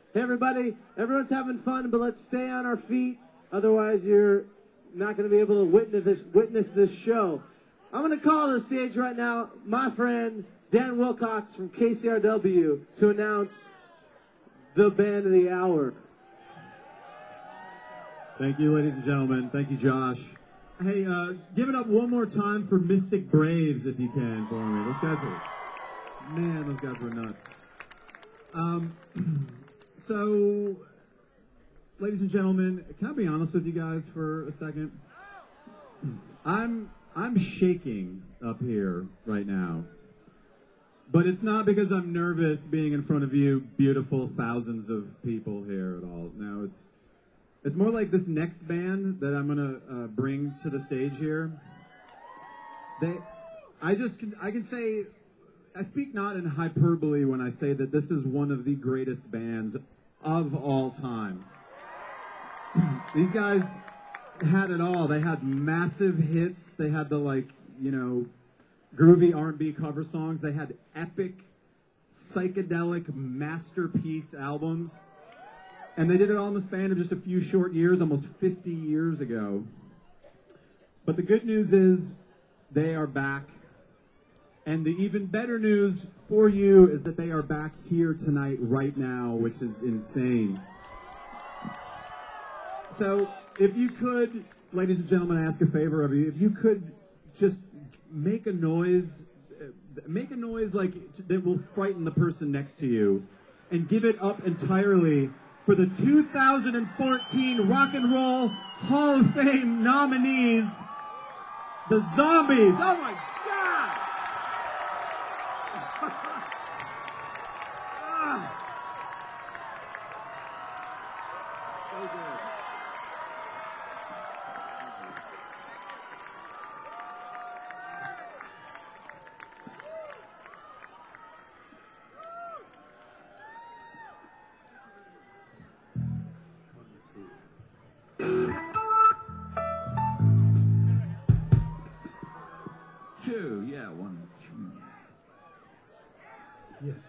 Hey everybody, everyone's having fun, but let's stay on our feet. Otherwise, you're not going to be able to witness this show. I'm going to call to the stage right now my friend Dan Wilcox from KCRW to announce the band of the hour. Thank you, ladies and gentlemen. Thank you, Josh. Hey, give it up one more time for Mystic Braves, if you can, for me. Those guys were nuts. So, ladies and gentlemen, can I be honest with you guys for a second? I'm shaking up here right now. But it's not because I'm nervous being in front of you beautiful thousands of people here at all. No, it's more like this next band that I'm going to bring to the stage here. I can say, I speak not in hyperbole when I say that this is one of the greatest bands of all time. These guys had it all. They had massive hits. They had the groovy R&B cover songs. They had epic, psychedelic masterpiece albums. And they did it all in the span of just a few short years, almost 50 years ago. But the good news is they are back. And the even better news for you is that they are back here tonight, right now, which is insane. So if you could, ladies and gentlemen, ask a favor of you, if you could just make a noise like that will frighten the person next to you, and give it up entirely for the 2014 Rock and Roll Hall of Fame nominees, the Zombies. Oh my God! So good. Two, yeah, 1, 2. Yeah.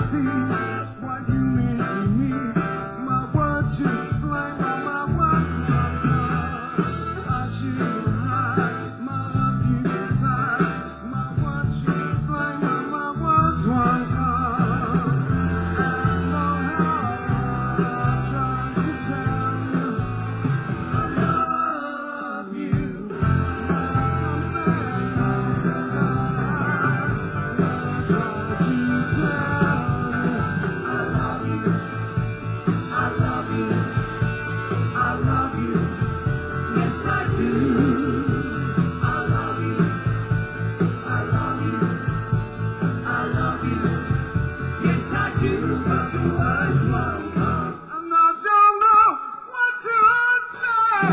see what you mean to me. My words should explain, but my words won't come. I should hide my love deep inside. My words should explain, but my words won't come. I know how I'm trying to tell you I love you. And I don't know what to say.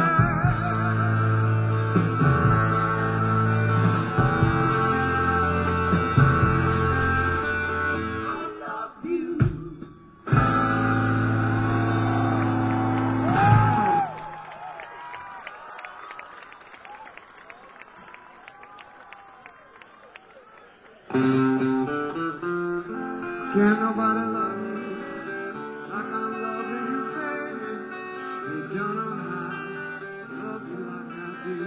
Can't nobody love you like I'm loving you, baby. They don't know how to love you like I do.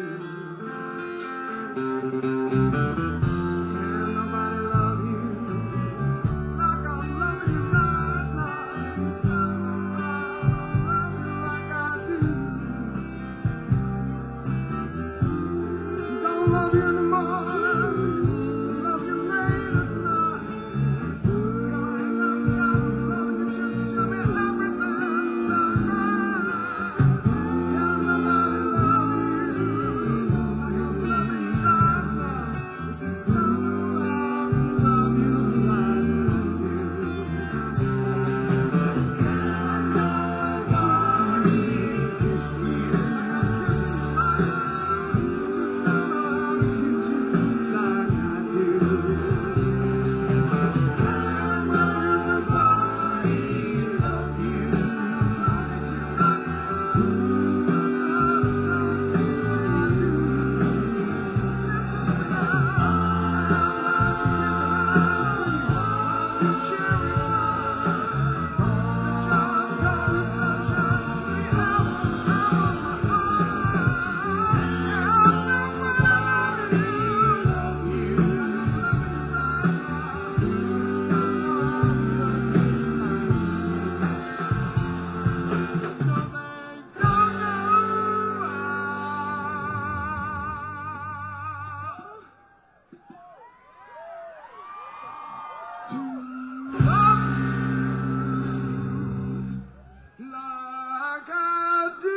Can't nobody love you like I'm loving you right now. It's not nobody love you like I do. Don't love you anymore. Love you late at night. Like I do.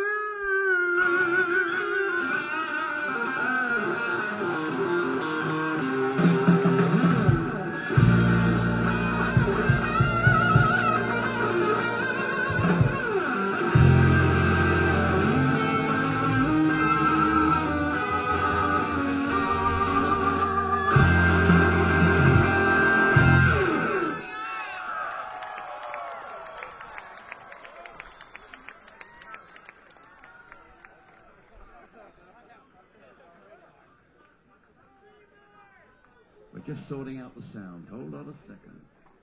We're just sorting out the sound. Hold on a second.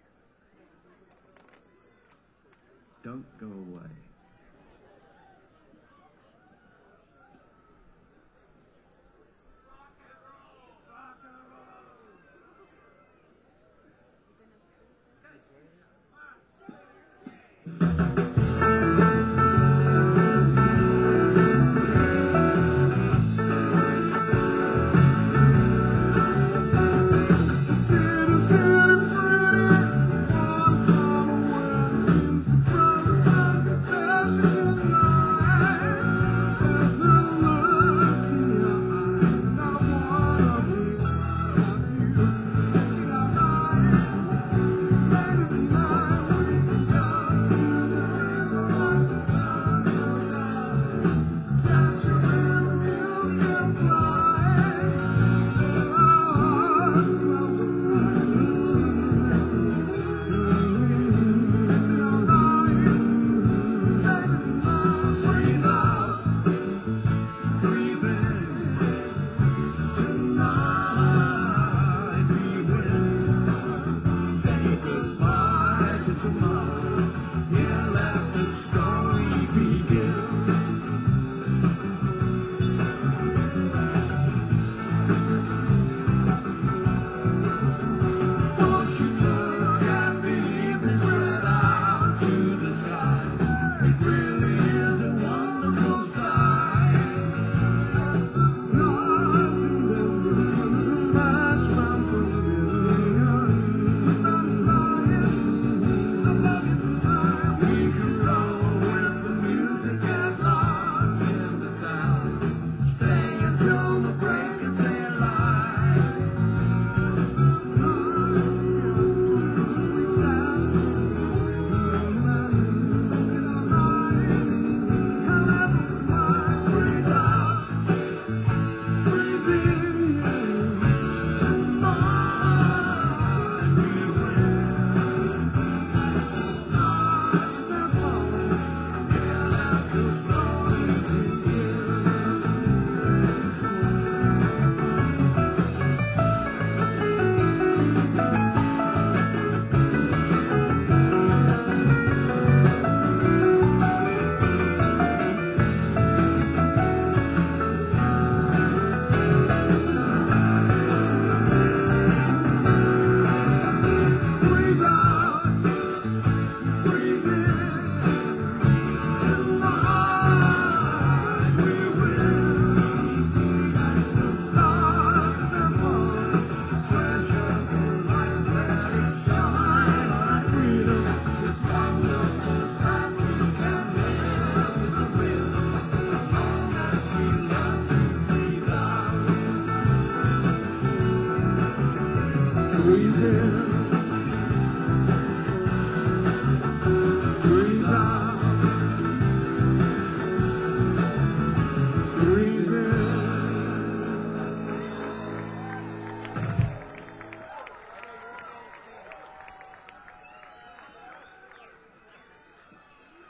Don't go away. Say goodbye.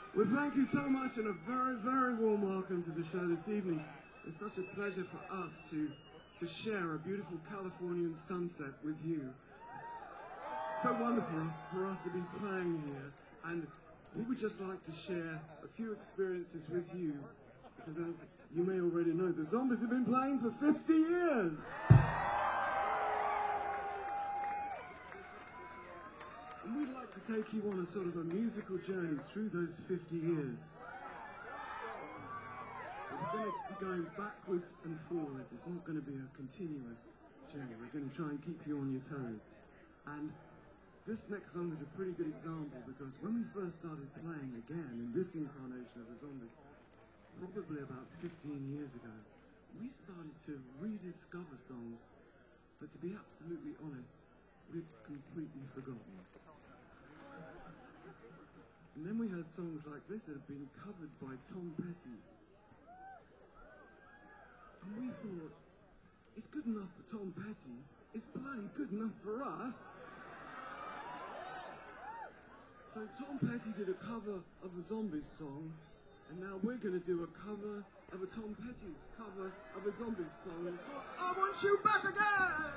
Well, thank you so much, and a very, very warm welcome to the show this evening. It's such a pleasure for us to share a beautiful Californian sunset with you. It's so wonderful for us to be playing here, and we would just like to share a few experiences with you, because as you may already know, the Zombies have been playing for 50 years. And we'd like to take you on a sort of a musical journey through those 50 years. We're going to be going backwards and forwards. It's not going to be a continuous journey. We're going to try and keep you on your toes. And this next song is a pretty good example, because when we first started playing again in this incarnation of the Zombies, probably about 15 years ago, we started to rediscover songs that, to be absolutely honest, we'd completely forgotten. And then we had songs like this that had been covered by Tom Petty. And we thought, it's good enough for Tom Petty, it's bloody good enough for us. So Tom Petty did a cover of a Zombies song, and now we're going to do a cover of a Tom Petty's cover of a Zombies song, and it's called I Want You Back Again!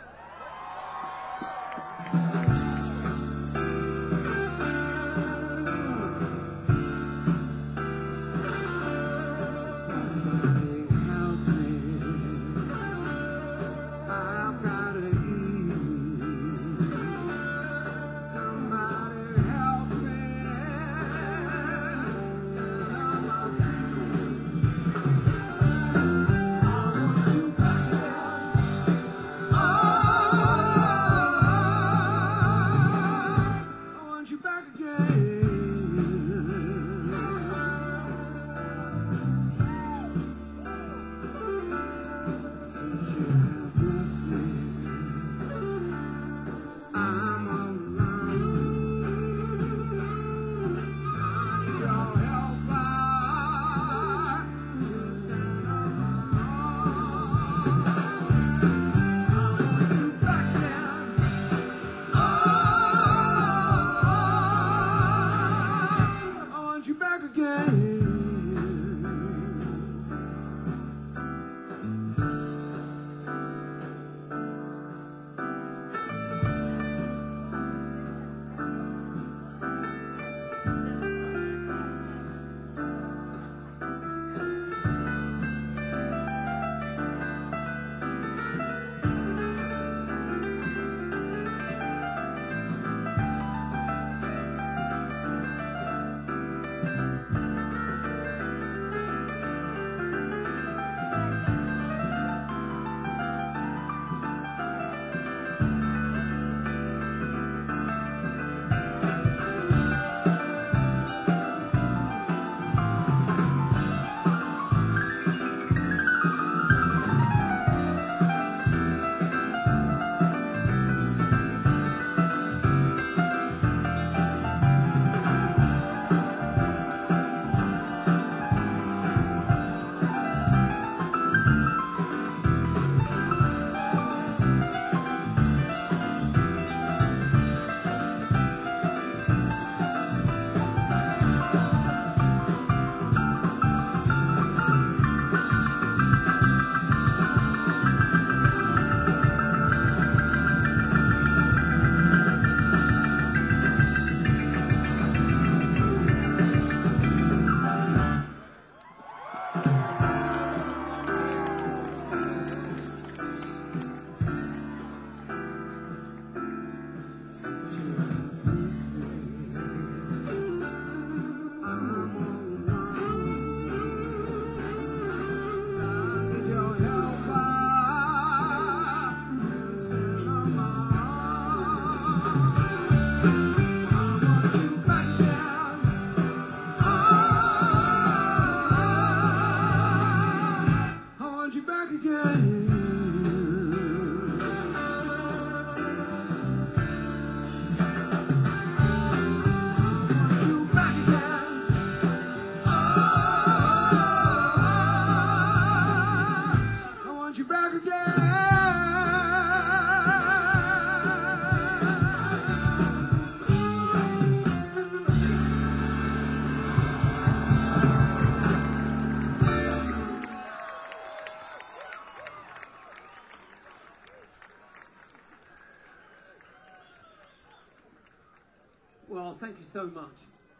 Oh, thank you so much.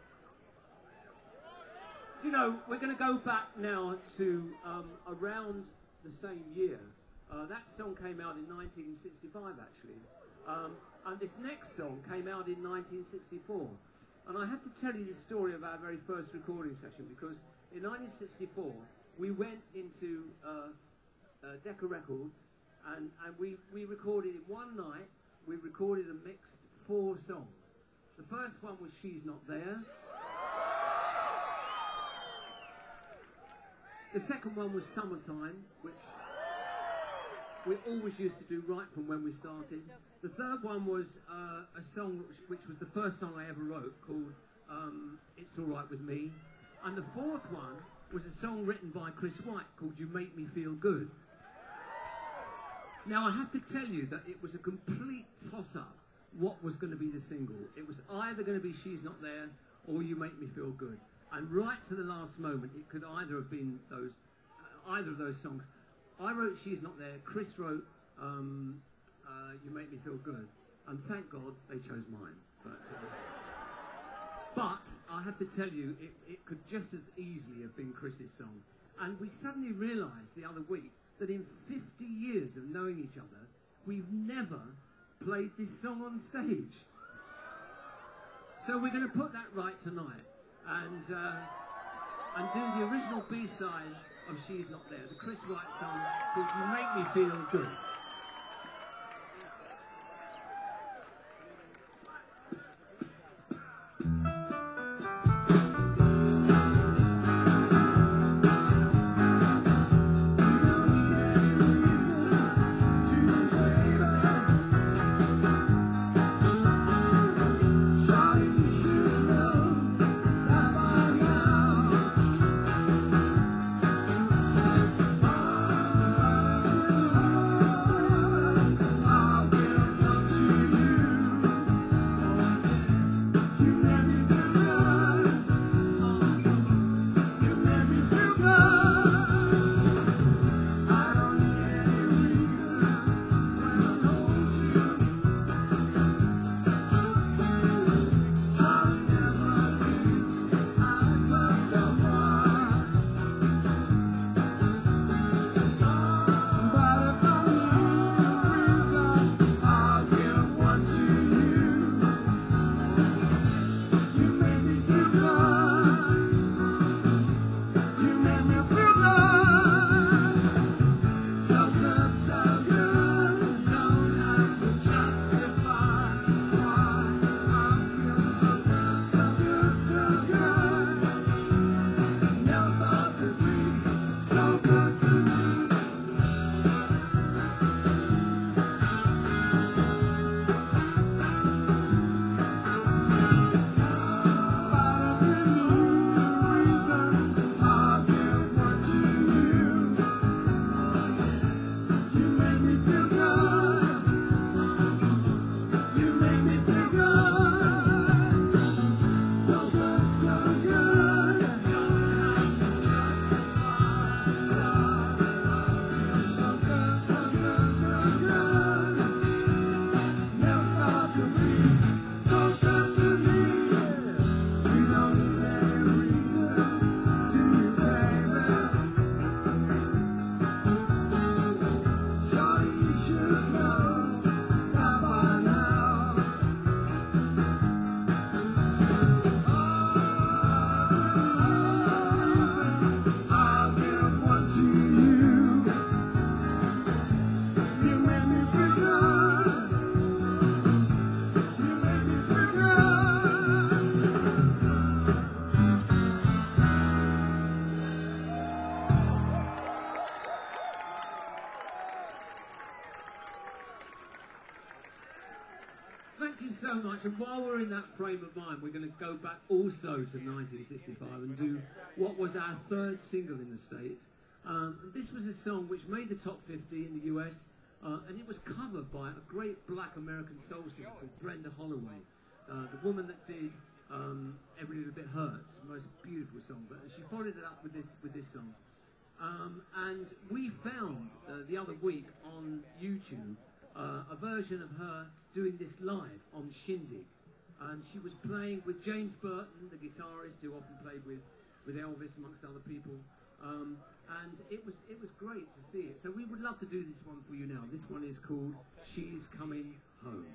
Do you know, we're going to go back now to around the same year. That song came out in 1965, actually. And this next song came out in 1964. And I have to tell you the story of our very first recording session, because in 1964, we went into Decca Records, and we recorded in one night. We recorded and mixed 4 songs. The first one was She's Not There. The second one was Summertime, which we always used to do right from when we started. The third one was a song which was the first song I ever wrote, called It's All Right With Me. And the fourth one was a song written by Chris White called You Make Me Feel Good. Now, I have to tell you that it was a complete toss-up what was going to be the single. It was either going to be She's Not There or You Make Me Feel Good. And right to the last moment, it could either have been those, either of those songs. I wrote She's Not There, Chris wrote You Make Me Feel Good. And thank God they chose mine. But I have to tell you, it could just as easily have been Chris's song. And we suddenly realised the other week that in 50 years of knowing each other, we've never played this song on stage. So we're going to put that right tonight and do the original B-side of She's Not There, the Chris White song called You Make Me Feel Good. Thank you so much. And while we're in that frame of mind, we're going to go back also to 1965 and do what was our third single in the States. This was a song which made the top 50 in the US, and it was covered by a great black American soul singer called Brenda Holloway, the woman that did Every Little Bit Hurts, the most beautiful song. But she followed it up with this song. And we found the other week on YouTube a version of her doing this live on Shindig. and she was playing with James Burton, the guitarist who often played with Elvis amongst other people. And it was great to see it. So we would love to do this one for you now. This one is called She's Coming Home.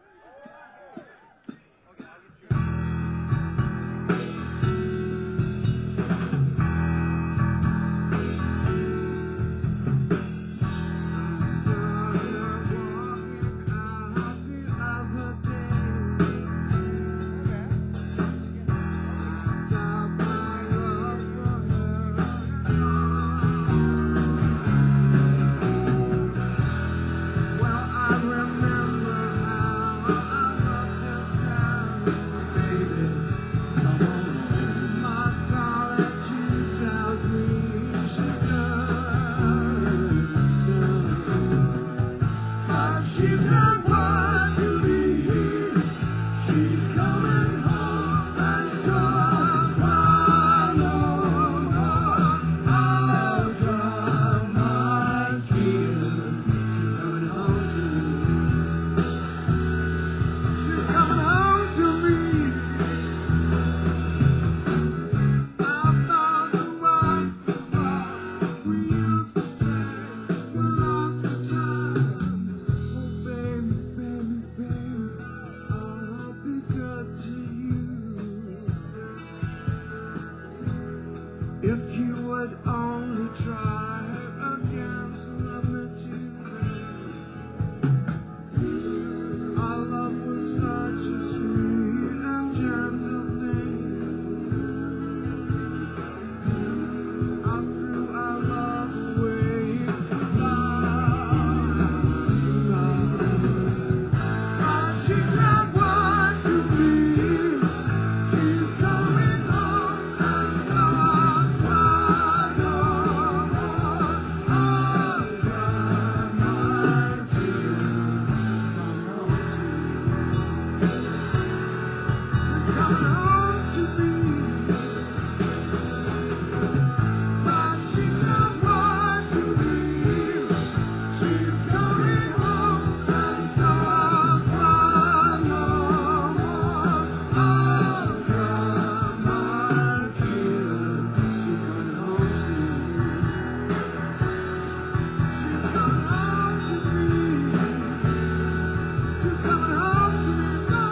If you would only try again to love me too. Our love was such a sweet and gentle thing. I threw our love away. But she said what to me. She's coming home, and so I'll cry no more. I'll dry my tears. She's coming home to me. But she said what to me. She's coming home, and so I'll cry no more. I'll dry my tears. She's coming home to me. She's coming home to me. She's coming home to me.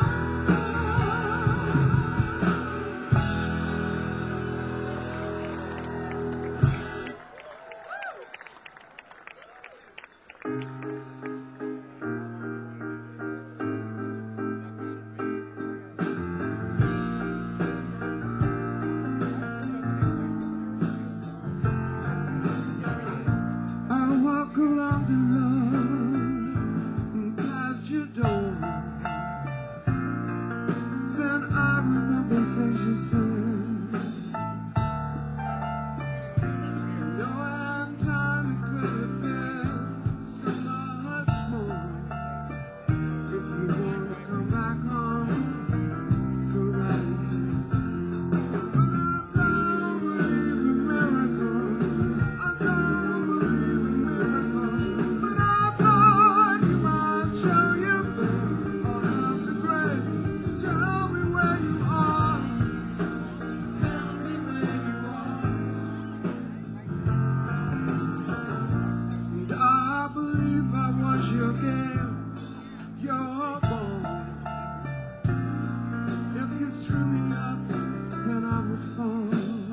I walk along the road past your door. Then I remember things you said. No one time it could have been so much more. If you wanna come back home, go right ahead. But I don't believe in miracles. I don't believe in miracles. But I thought you might show your faith or have the grace to tell me where you are. Tell me where you are. And I believe I was your girl, your boy. If you threw me up, then I would fall.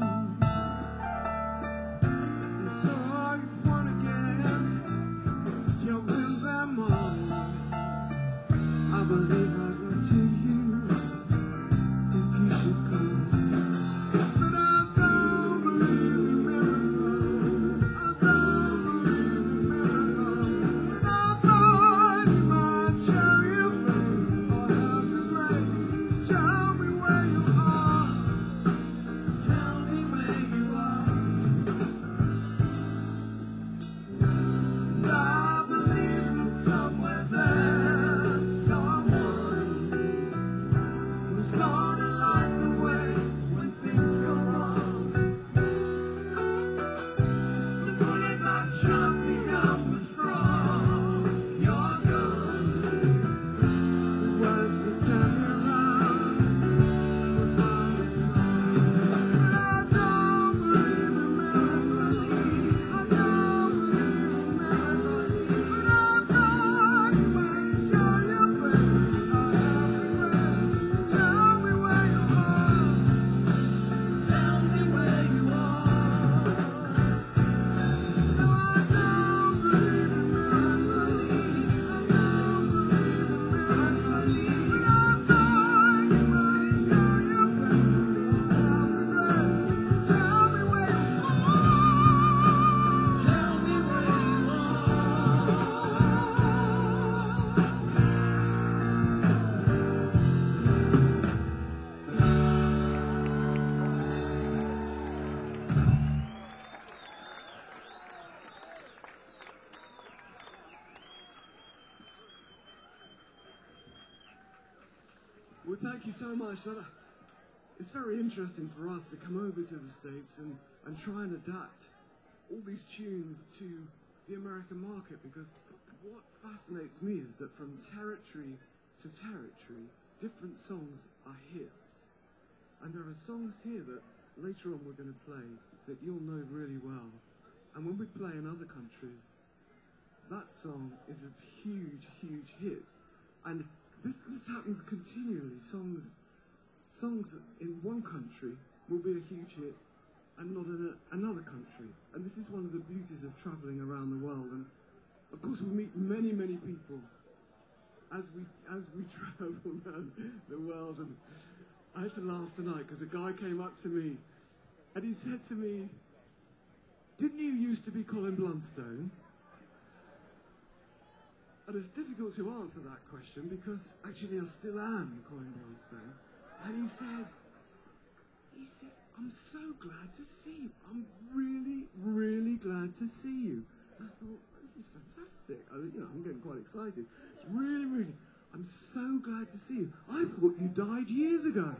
And so you've won again. You win them all. I believe I go to you if you should come. But I don't believe in miracles. I don't believe in miracles. But I thought you might show your faith or have the grace to tell me where you are. Tell me where you are. And I believe that somewhere there's someone who's gonna light the way. thank you so much. It's very interesting for us to come over to the States and try and adapt all these tunes to the American market, because what fascinates me is that from territory to territory, different songs are hits. And there are songs here that later on we're going to play that you'll know really well. And when we play in other countries, that song is a huge, huge hit. And this happens continually. Songs in one country will be a huge hit and not in another country. And this is one of the beauties of travelling around the world. And of course we meet many, many people as we travel around the world. And I had to laugh tonight because a guy came up to me and he said to me, "Didn't you used to be Colin Blunstone?" And it's difficult to answer that question because actually I still am Colin Blunstone. And he said, "I'm so glad to see you. I'm really, really glad to see you." I thought, this is fantastic. I'm getting quite excited. It's really, really, I'm so glad to see you. I thought you died years ago.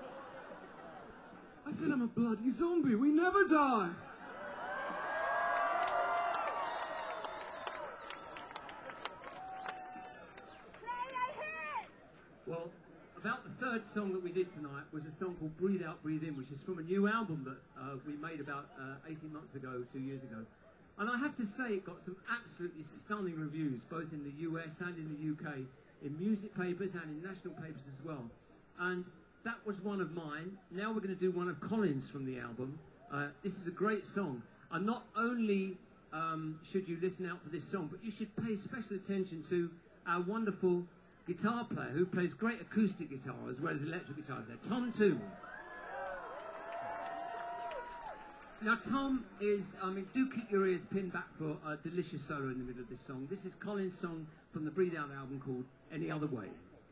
I said, "I'm a bloody zombie. We never die." Well, about the third song that we did tonight was a song called Breathe Out, Breathe In, which is from a new album that we made about 18 months ago, 2 years ago. And I have to say it got some absolutely stunning reviews, both in the US and in the UK, in music papers and in national papers as well. And that was one of mine. Now we're going to do one of Colin's from the album. This is a great song. And not only should you listen out for this song, but you should pay special attention to our wonderful guitar player who plays great acoustic guitar as well as electric guitar there, Tom Toome. Now Tom is, do keep your ears pinned back for a delicious solo in the middle of this song. This is Colin's song from the Breathe Out album called Any Other Way.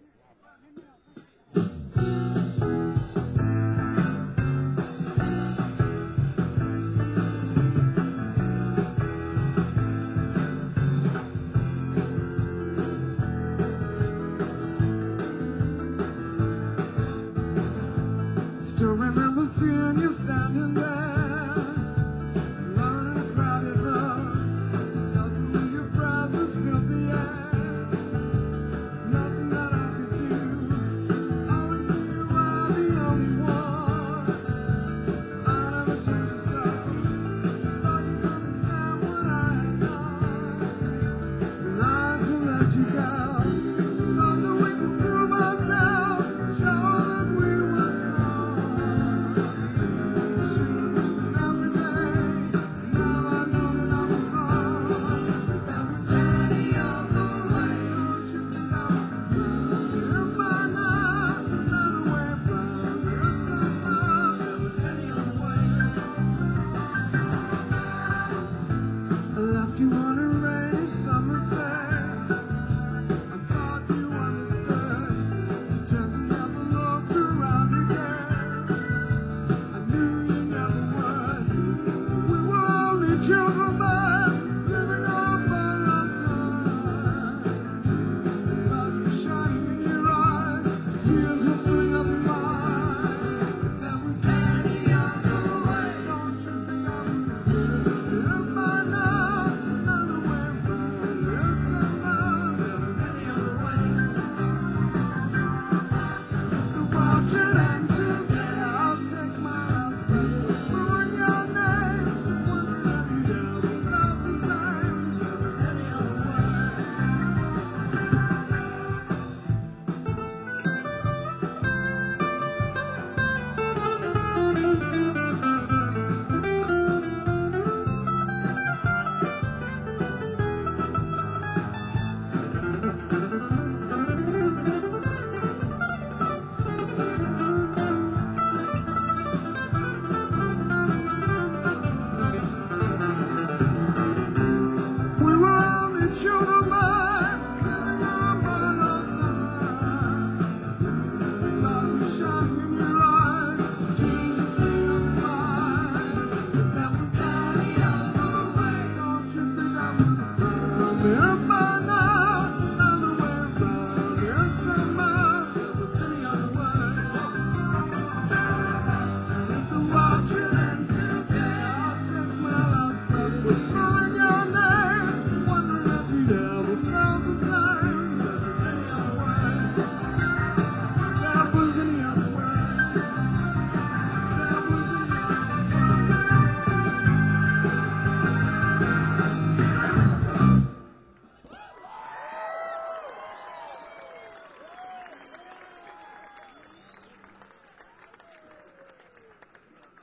Still remember seeing you standing there, alone in a crowded room. Suddenly your presence filled the air. There's nothing that I could do. Always knew you were the only one. I never told you so, but you understand what I had done. And I had to let you go. Thought that we could prove ourselves, show that we were strong.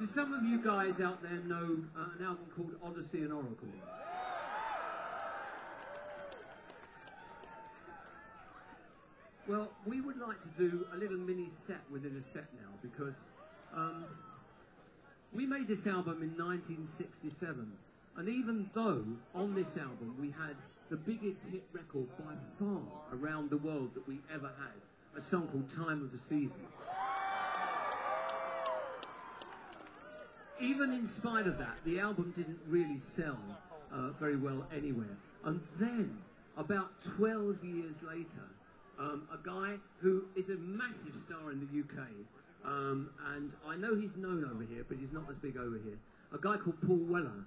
Do some of you guys out there know an album called Odyssey and Oracle? Well, we would like to do a little mini set within a set now because we made this album in 1967, and even though on this album we had the biggest hit record by far around the world that we ever had, a song called Time of the Season. Even in spite of that, the album didn't really sell very well anywhere. And then, about 12 years later, a guy who is a massive star in the UK, and I know he's known over here, but he's not as big over here, a guy called Paul Weller.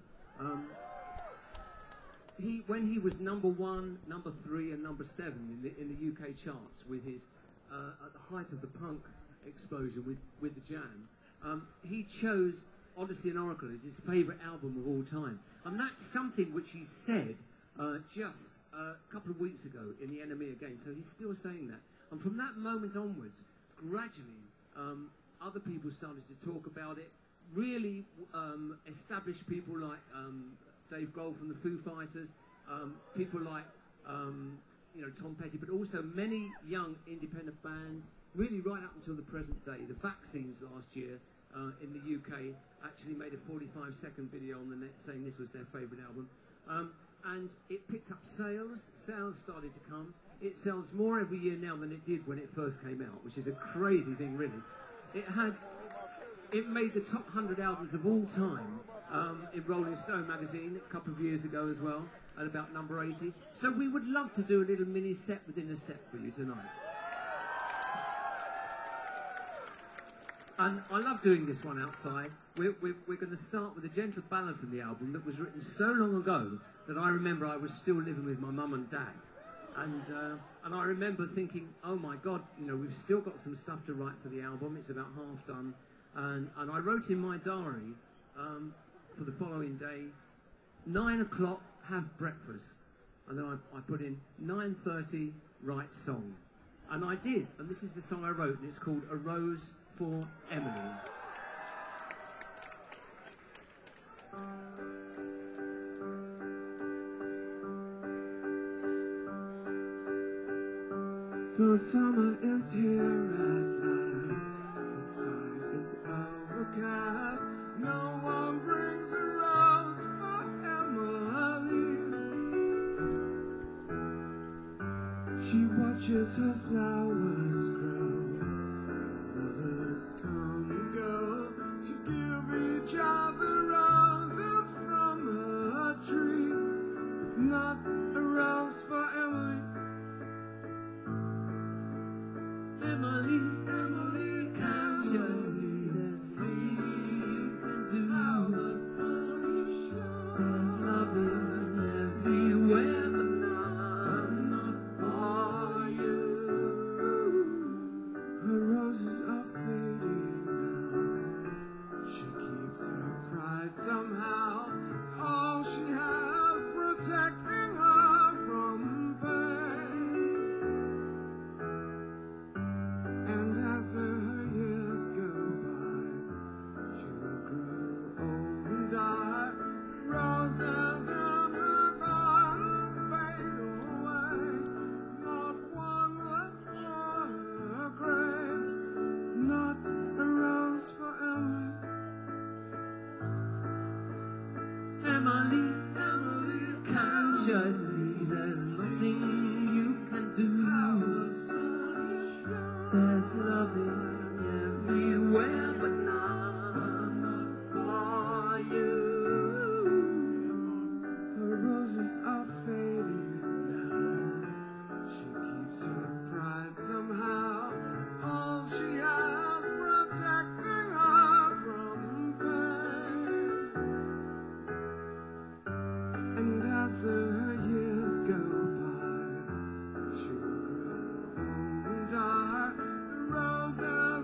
When he was number 1, number 3, and number 7 in the UK charts with his, at the height of the punk explosion with the Jam, he chose Odyssey and Oracle is his favourite album of all time. And that's something which he said just a couple of weeks ago in The Enemy Again. So he's still saying that. And from that moment onwards, gradually, other people started to talk about it. Really established people like Dave Grohl from the Foo Fighters, people like Tom Petty, but also many young independent bands, really right up until the present day. The Vaccines last year in the UK actually made a 45-second video on the net saying this was their favourite album. And it picked up sales. Sales started to come. It sells more every year now than it did when it first came out, which is a crazy thing, really. It made the top 100 albums of all time in Rolling Stone magazine a couple of years ago as well, at about number 80. So we would love to do a little mini set within a set for you tonight. And I love doing this one outside. We're going to start with a gentle ballad from the album that was written so long ago that I remember I was still living with my mum and dad. And I remember thinking, oh my God, we've still got some stuff to write for the album. It's about half done. And I wrote in my diary for the following day, 9 o'clock, have breakfast. And then I put in 9:30, write song. And I did. And this is the song I wrote, and it's called A Rose for Emily. The summer is here at last. The sky is overcast. No one brings a rose for Emily. She watches her flowers grow. Lovers come and go to give each other roses from a tree, but not a rose for Emily. Emily, Emily, can't you see there's nothing you can do? There's loving everywhere, but not for you. Her roses are fading now. She keeps her pride somehow. It's all she has, protecting her from pain. And as her years go by, she will grow old and die. Roses in her garden fade away. Not one left for her grave. Not a rose for Emily. Emily, Emily, can't you see there's nothing you can do? There's loving everywhere, but not for you. Her roses are fading now. She keeps her pride somehow. It's all she has, protecting her from pain. And as her years go by, she will grow old and die. The roses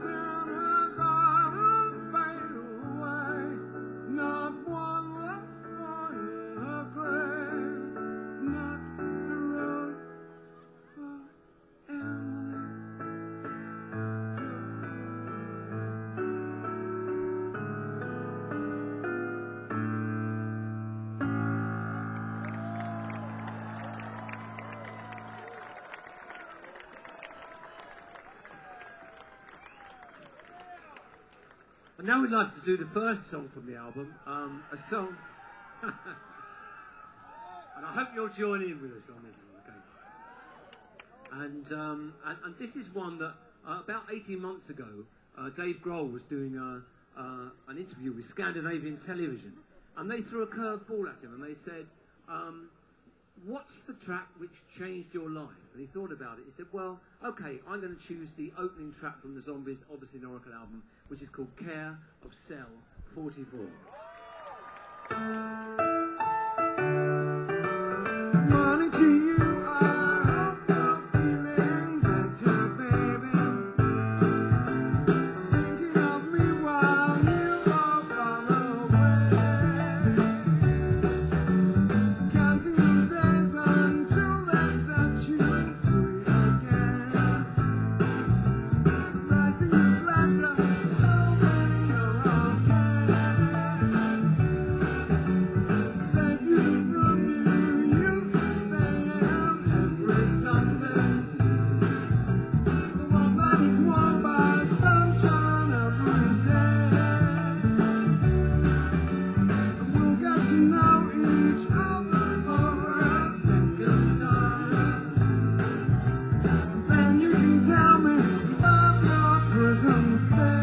And now we'd like to do the first song from the album, a song, and I hope you'll join in with us on this one, okay? And this is one that about 18 months ago, Dave Grohl was doing an interview with Scandinavian Television, and they threw a curved ball at him, and they said, what's the track which changed your life? And he thought about it. He said, well, okay, I'm going to choose the opening track from the Zombies Odyssey and Oracle album, which is called Care of Cell 44. Morning to you, I hope you're feeling better, baby. Thinking of me while you are far away. Counting the days until they set you free again. Writing this letter, hoping you're okay. Save you the room you used to stay in every Sunday. The one that is warm by sunshine every day. We'll get to know each other for a second time. Then you can tell me about your prison stay.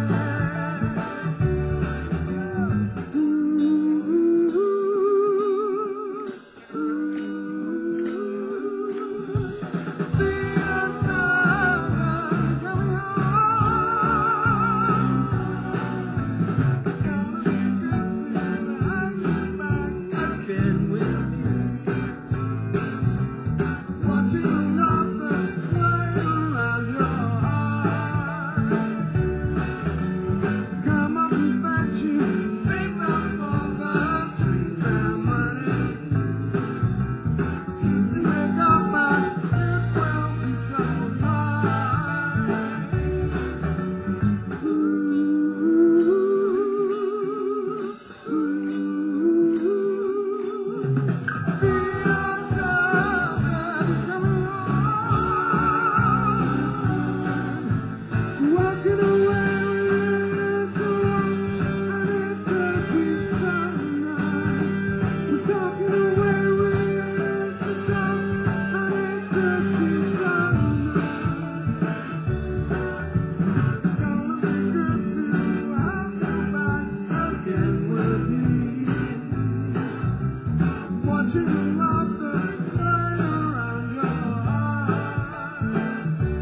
Walking away with so long, and it could be so nice. We're talking away with so dark, and it could be so nice. It's gonna be good to have you back again with me. Watching the laughter play around your eyes.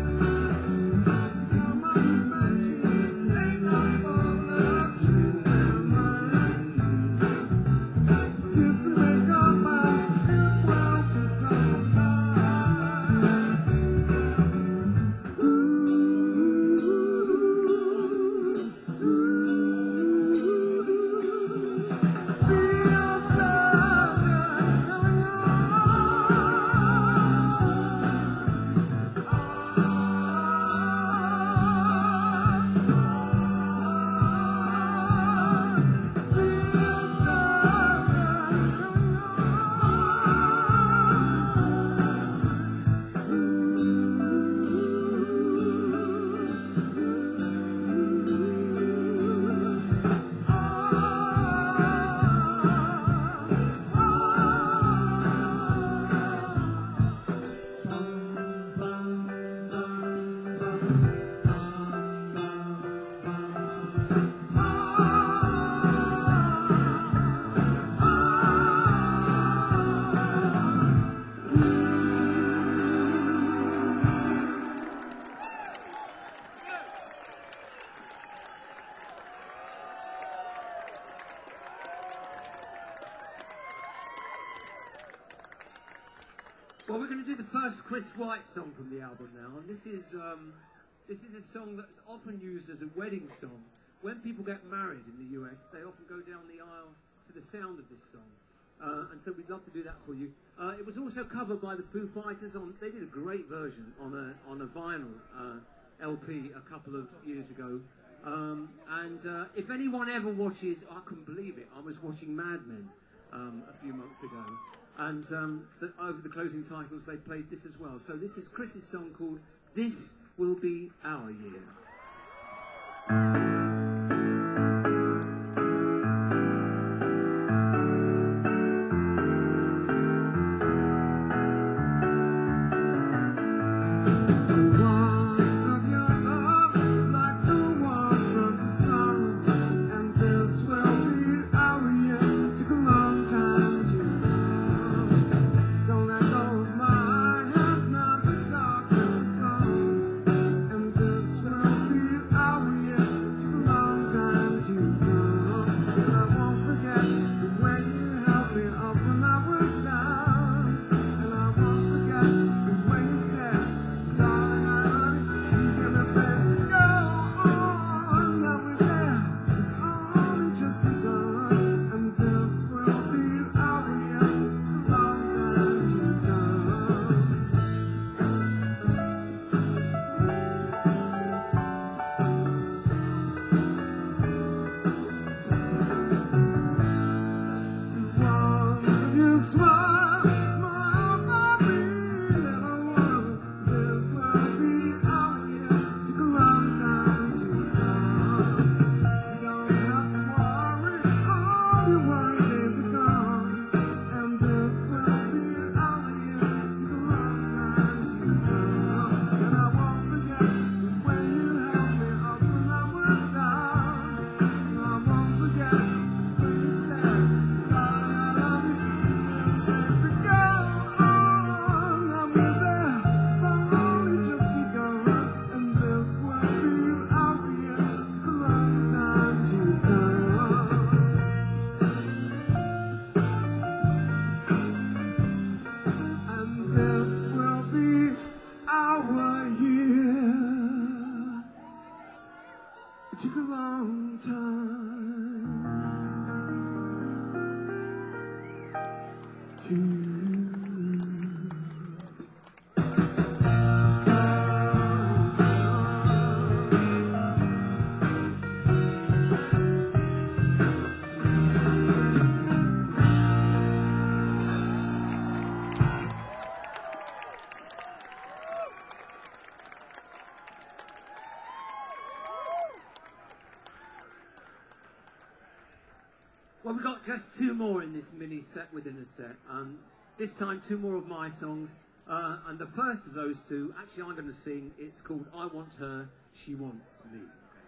Come on, bet you save up for the sweet memory. Kiss and make up my hip well for some night. Feel so good coming Well, we're going to do the first Chris White song from the album now, and this is a song that's often used as a wedding song. When people get married in the US, they often go down the aisle to the sound of this song, and so we'd love to do that for you. It was also covered by the Foo Fighters. They did a great version on a vinyl LP a couple of years ago. If anyone ever watches, I couldn't believe it, I was watching Mad Men a few months ago. And over the closing titles, they played this as well. So this is Chris's song called This Will Be Our Year. long time to you. Well, we've got just two more in this mini set within a set. This time, two more of my songs. And the first of those two, actually, I'm going to sing. It's called I Want Her, She Wants Me.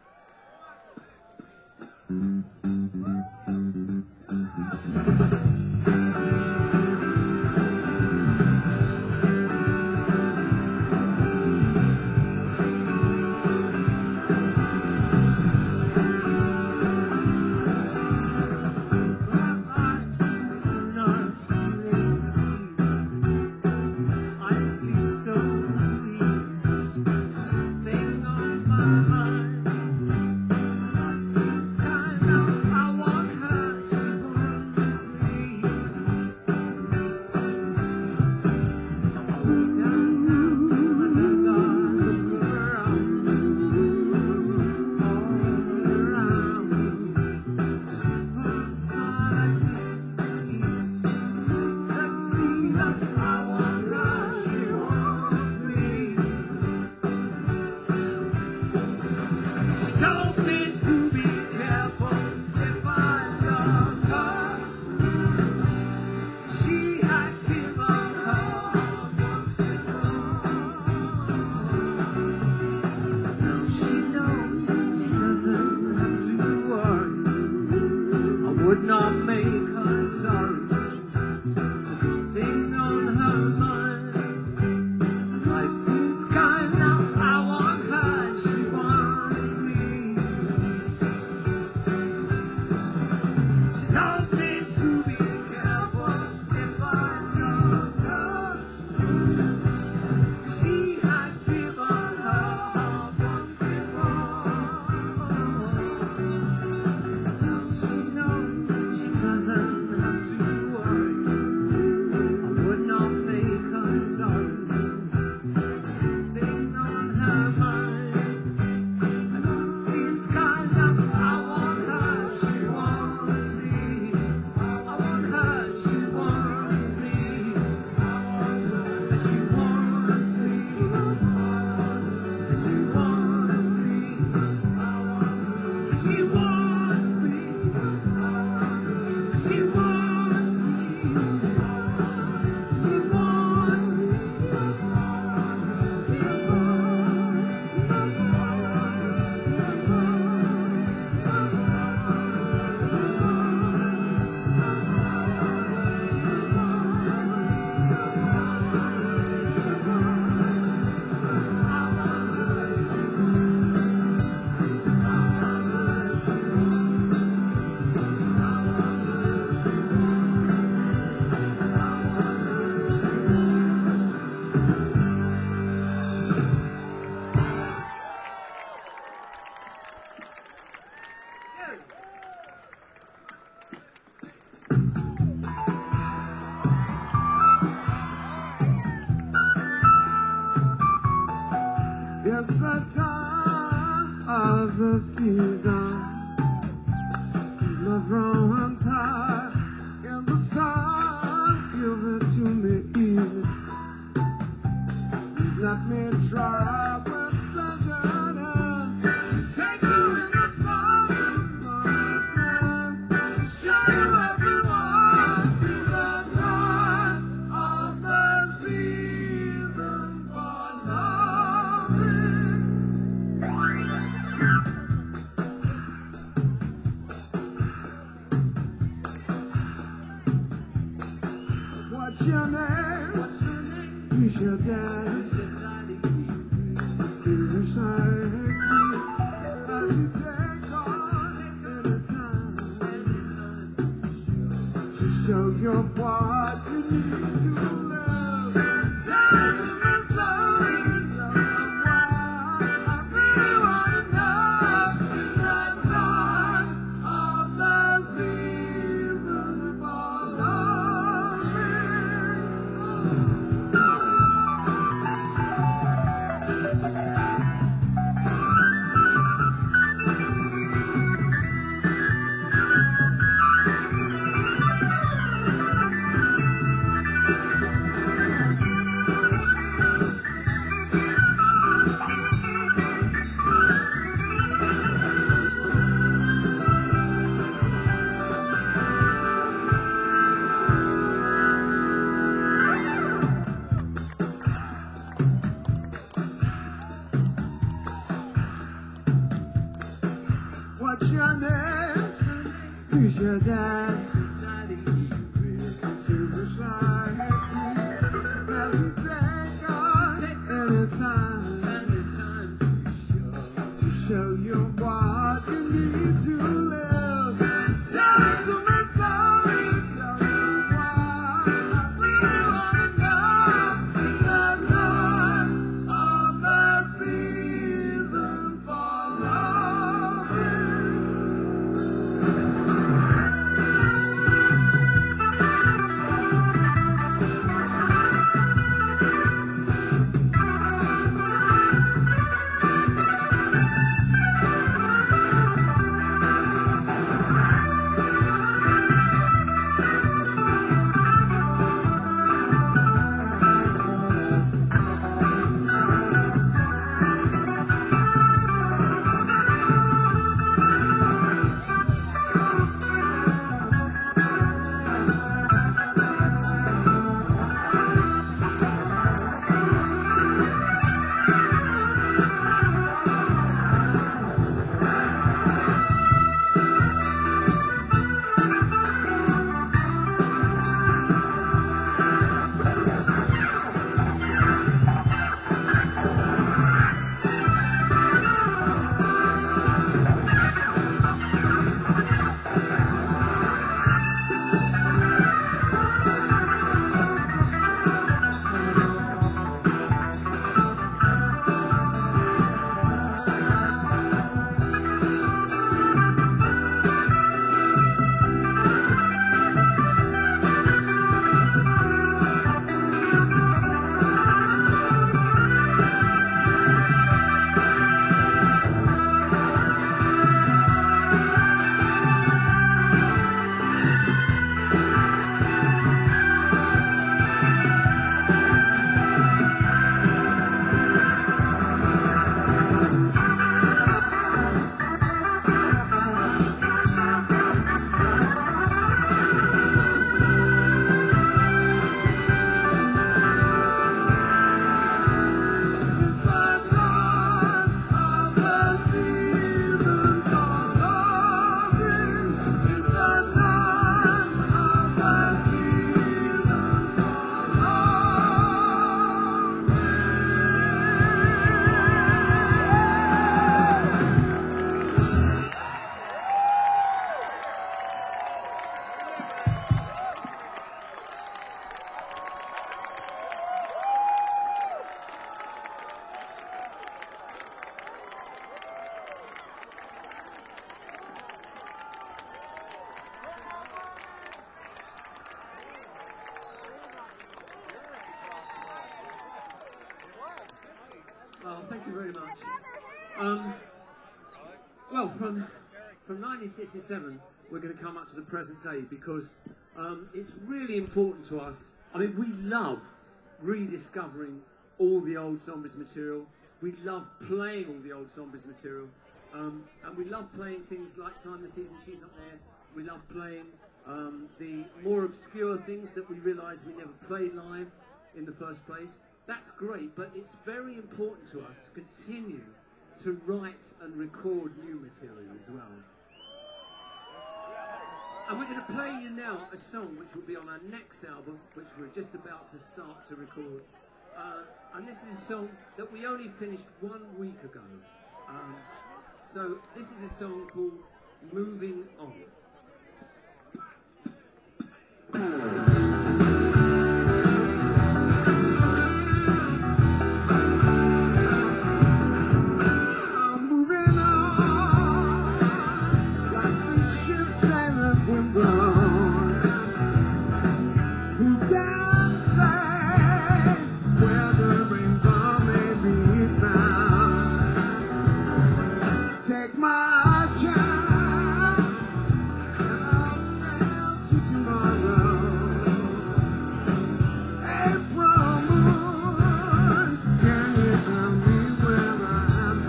Would not make her sorry. Thing on her mind. Life seems kind now. I want her, she wants me. She told me to be careful if I loved her. She had given her heart once before. She knows she doesn't have to worry. I would not make her sorry. Thing on her mind. And seems kind of I want her, she wants me. I want her, she wants me. She wants me. She wants me. She wants me. She wants It's the time of the season. Love runs high in the sky. Give it to me easy. Let me try with pleasure. Take you in the sun and show you everyone. It's the time of the season for loving. What's your name? Who's your daddy? See the shine as you take on anytime to show your what you need to live. Time is slowly turning wild. I really wanna know. It's the time Who's your dad? Super shy. Does he take us anytime to show you what you need to live? Tell it to me slowly. Tell me why. We wanna know. It's the time of the season for loving. Well, thank you very much. Well, from 1967, we're going to come up to the present day because it's really important to us. I mean, we love rediscovering all the old Zombies material. We love playing all the old Zombies material. And we love playing things like Time the Season, She's Not There. We love playing the more obscure things that we realise we never played live in the first place. That's great, but it's very important to us to continue to write and record new material as well. And we're going to play you now a song which will be on our next album, which we're just about to start to record. And this is a song that we only finished 1 week ago. So this is a song called Moving On. Take my child, and I'll sail to tomorrow. April moon, can you tell me where I'm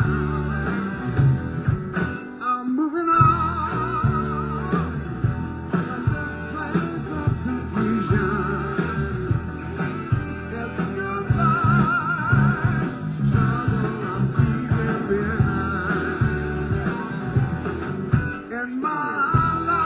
bound? I'm moving on from this place of confusion. It's goodbye to trouble I'm leaving behind. In my life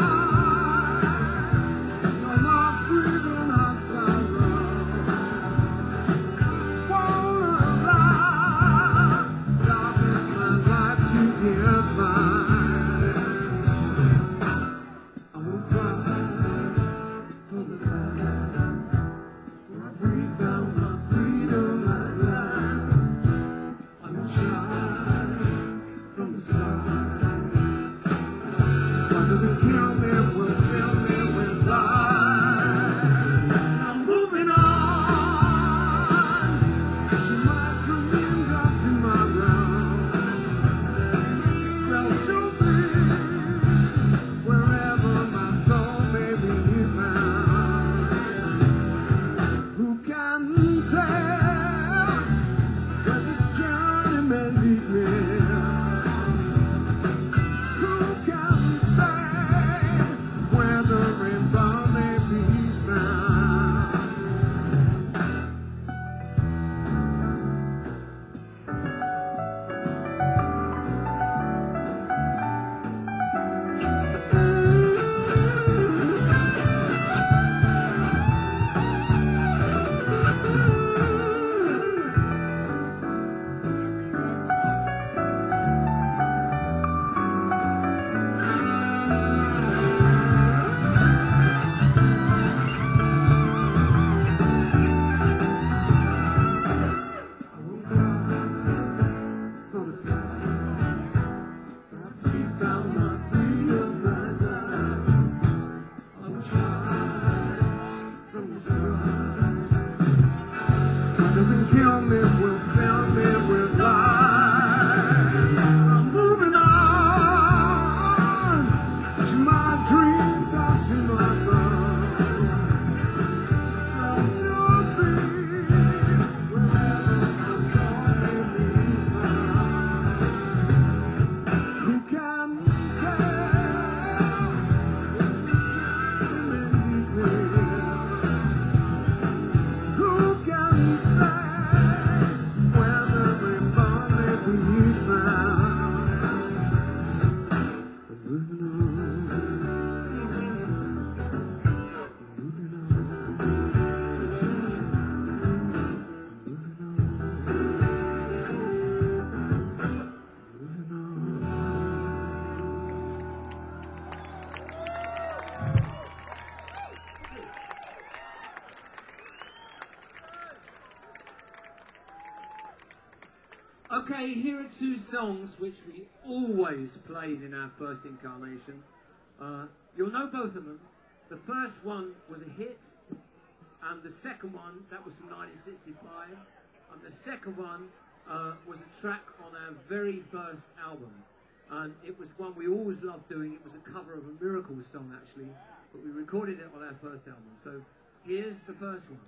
Okay, here are two songs which we always played in our first incarnation. You'll know both of them. The first one was a hit, and the second one, that was from 1965, and the second one was a track on our very first album. And it was one we always loved doing. It was a cover of a Miracles song, actually, but we recorded it on our first album. So here's the first one.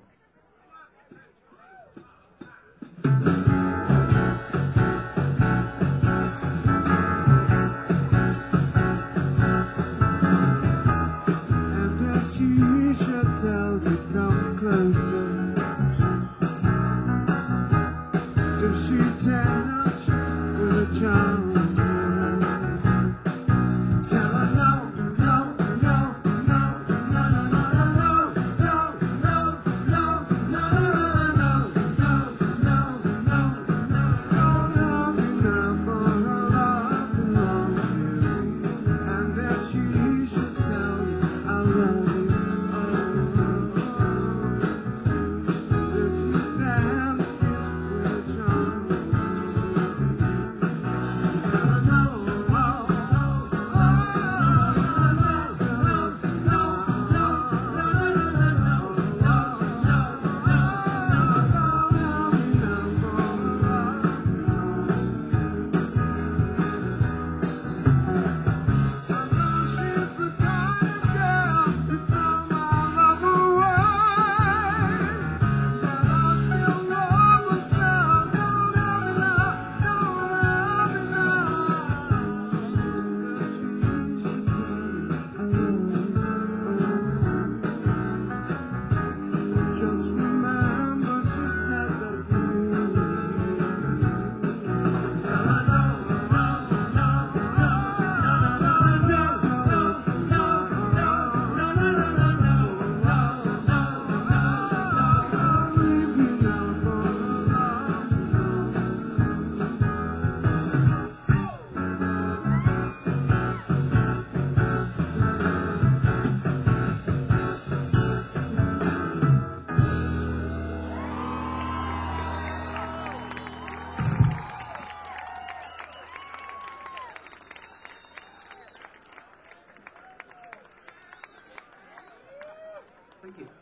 And as she should tell me, come closer. If she tells with a charm, tell her no, no, no, no, no, no, no, no, no, no, no, no, no, no, no, and if she should tell you I love you, if you dance with a charm, tell her no, no, she's the kind of girl who throw my love away. But I still love myself. Don't love me now, don't love me now. But she should tell me just remember she said that to me. Tell her no, no, no, no, Thank you.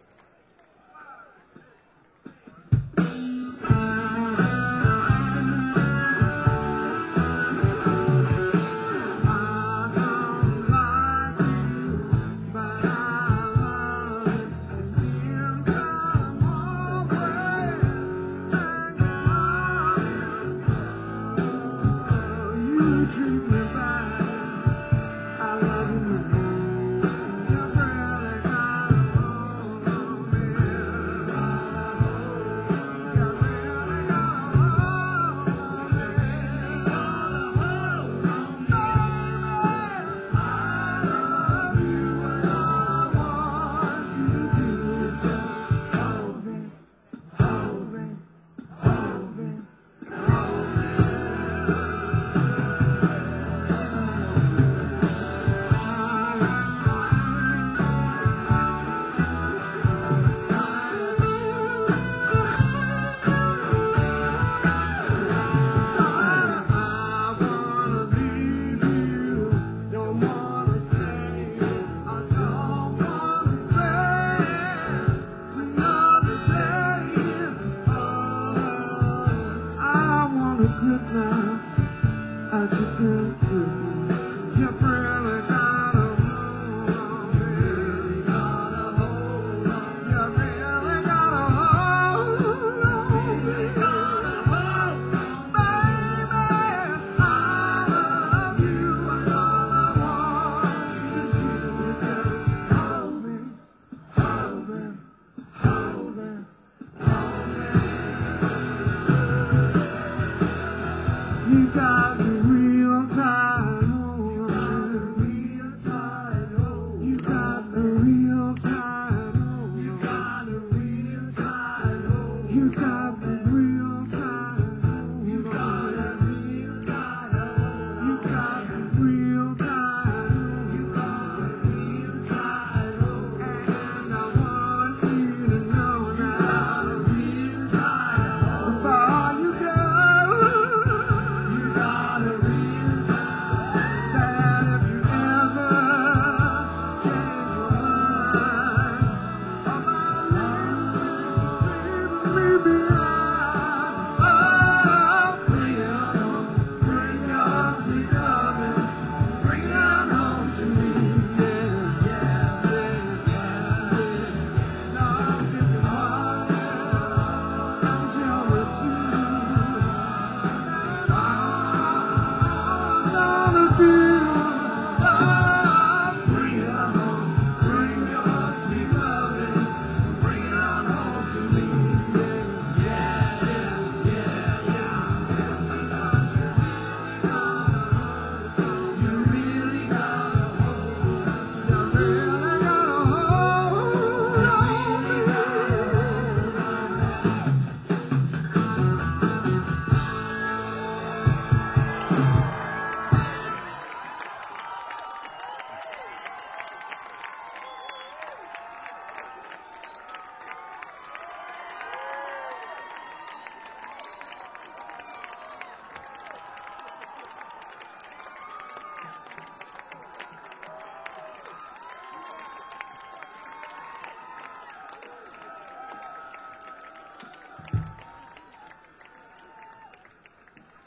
Treat me bad. I love you, man. You're really kind.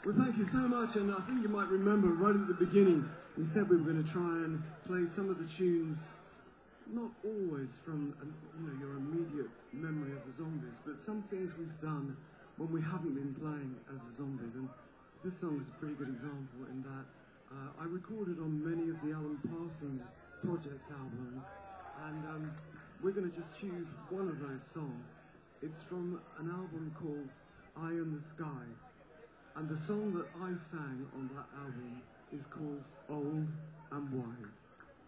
Well, thank you so much, and I think you might remember right at the beginning, we said we were going to try and play some of the tunes, not always from your immediate memory of the Zombies, but some things we've done when we haven't been playing as the Zombies, and this song is a pretty good example in that I recorded on many of the Alan Parsons Project albums, and we're going to just choose one of those songs. It's from an album called Eye in the Sky. And the song that I sang on that album is called Old and Wise.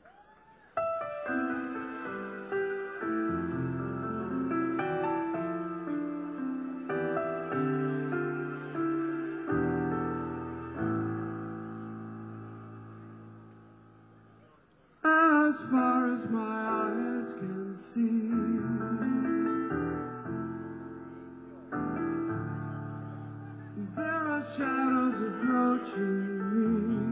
As far as my eyes can see, there are shadows approaching me,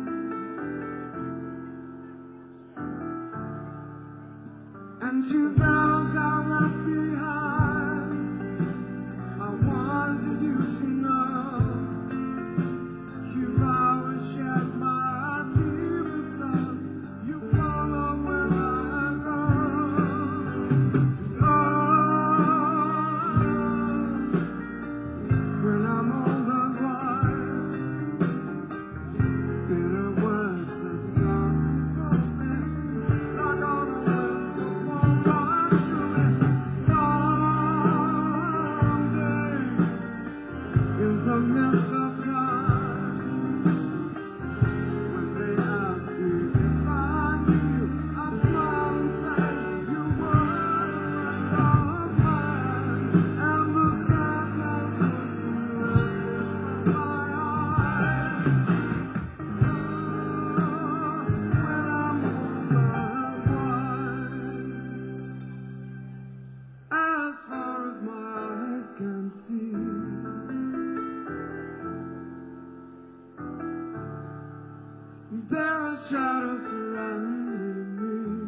and to those I left behind, I wanted you to know you've always shared my deepest love. You follow where I go. When I'm old and wise, bitter words that don't go me, like all the words that won't run through me. Someday, in the midst of time, when they ask me if I knew you, I'd smile and say you were a friend of mine, and the sadness was in my eyes. When I'm older and wise, as far as my eyes can see, there are shadows surrounding me,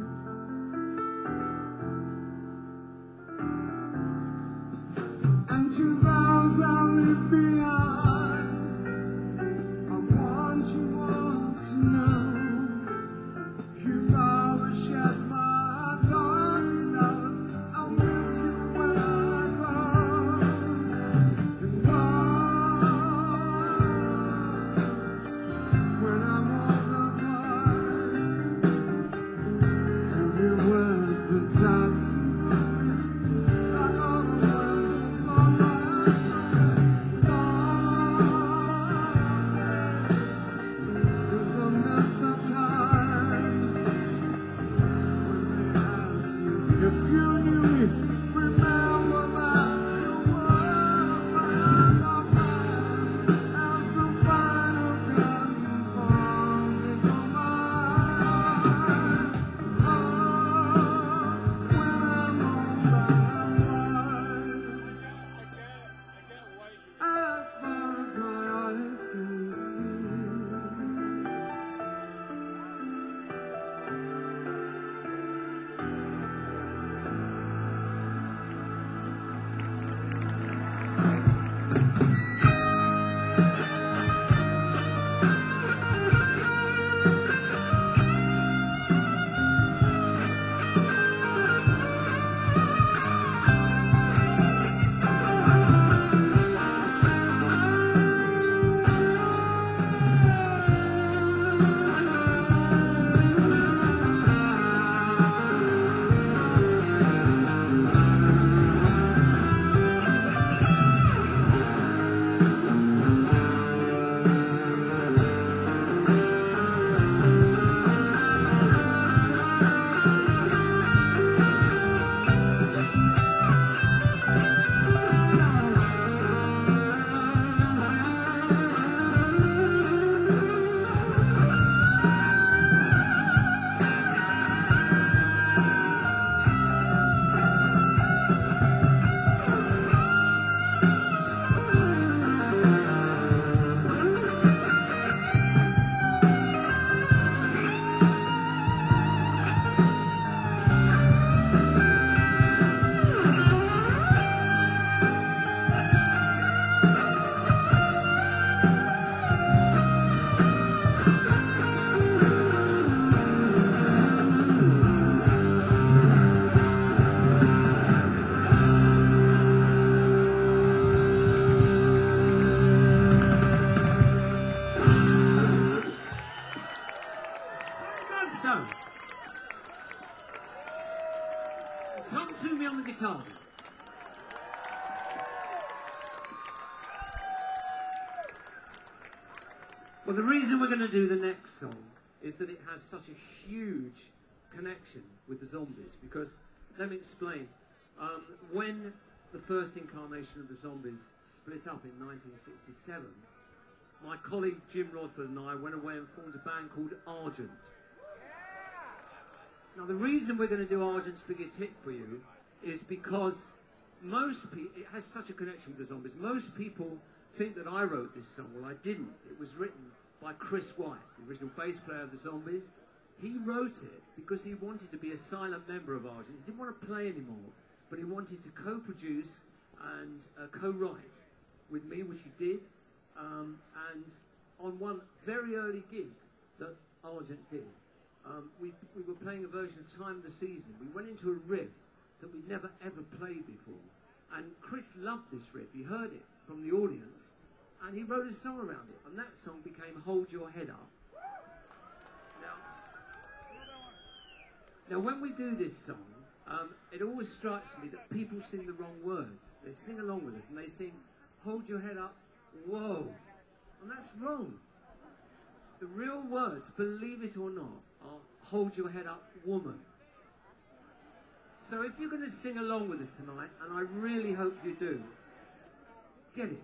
and to those I leave behind, I want you all to know you've always shared my darkest love. I'll miss you when I go, and when I'm older and wise, every word's the dust, like all the words that blow my someday, in the midst of time, when they ask you if you knew me, remember that you were a friend of mine, as the final curtain falls before my eyes. When I'm older and wise, as far as my eyes can see. Tom Toomey on the guitar. Well, the reason we're going to do the next song is that it has such a huge connection with the Zombies. Because, let me explain. When the first incarnation of the Zombies split up in 1967, my colleague Jim Rodford and I went away and formed a band called Argent. Now, the reason we're going to do Argent's biggest hit for you is because most people, it has such a connection with the Zombies. Most people think that I wrote this song. Well, I didn't. It was written by Chris White, the original bass player of the Zombies. He wrote it because he wanted to be a silent member of Argent. He didn't want to play anymore, but he wanted to co-produce and co-write with me, which he did. And on one very early gig that Argent did, we were playing a version of Time of the Season. We went into a riff that we'd never ever played before. And Chris loved this riff. He heard it from the audience, and he wrote a song around it. And that song became Hold Your Head Up. Now when we do this song, it always strikes me that people sing the wrong words. They sing along with us, and they sing, hold your head up, whoa. And that's wrong. The real words, believe it or not, are hold your head up, woman. So if you're going to sing along with us tonight, and I really hope you do, get it right.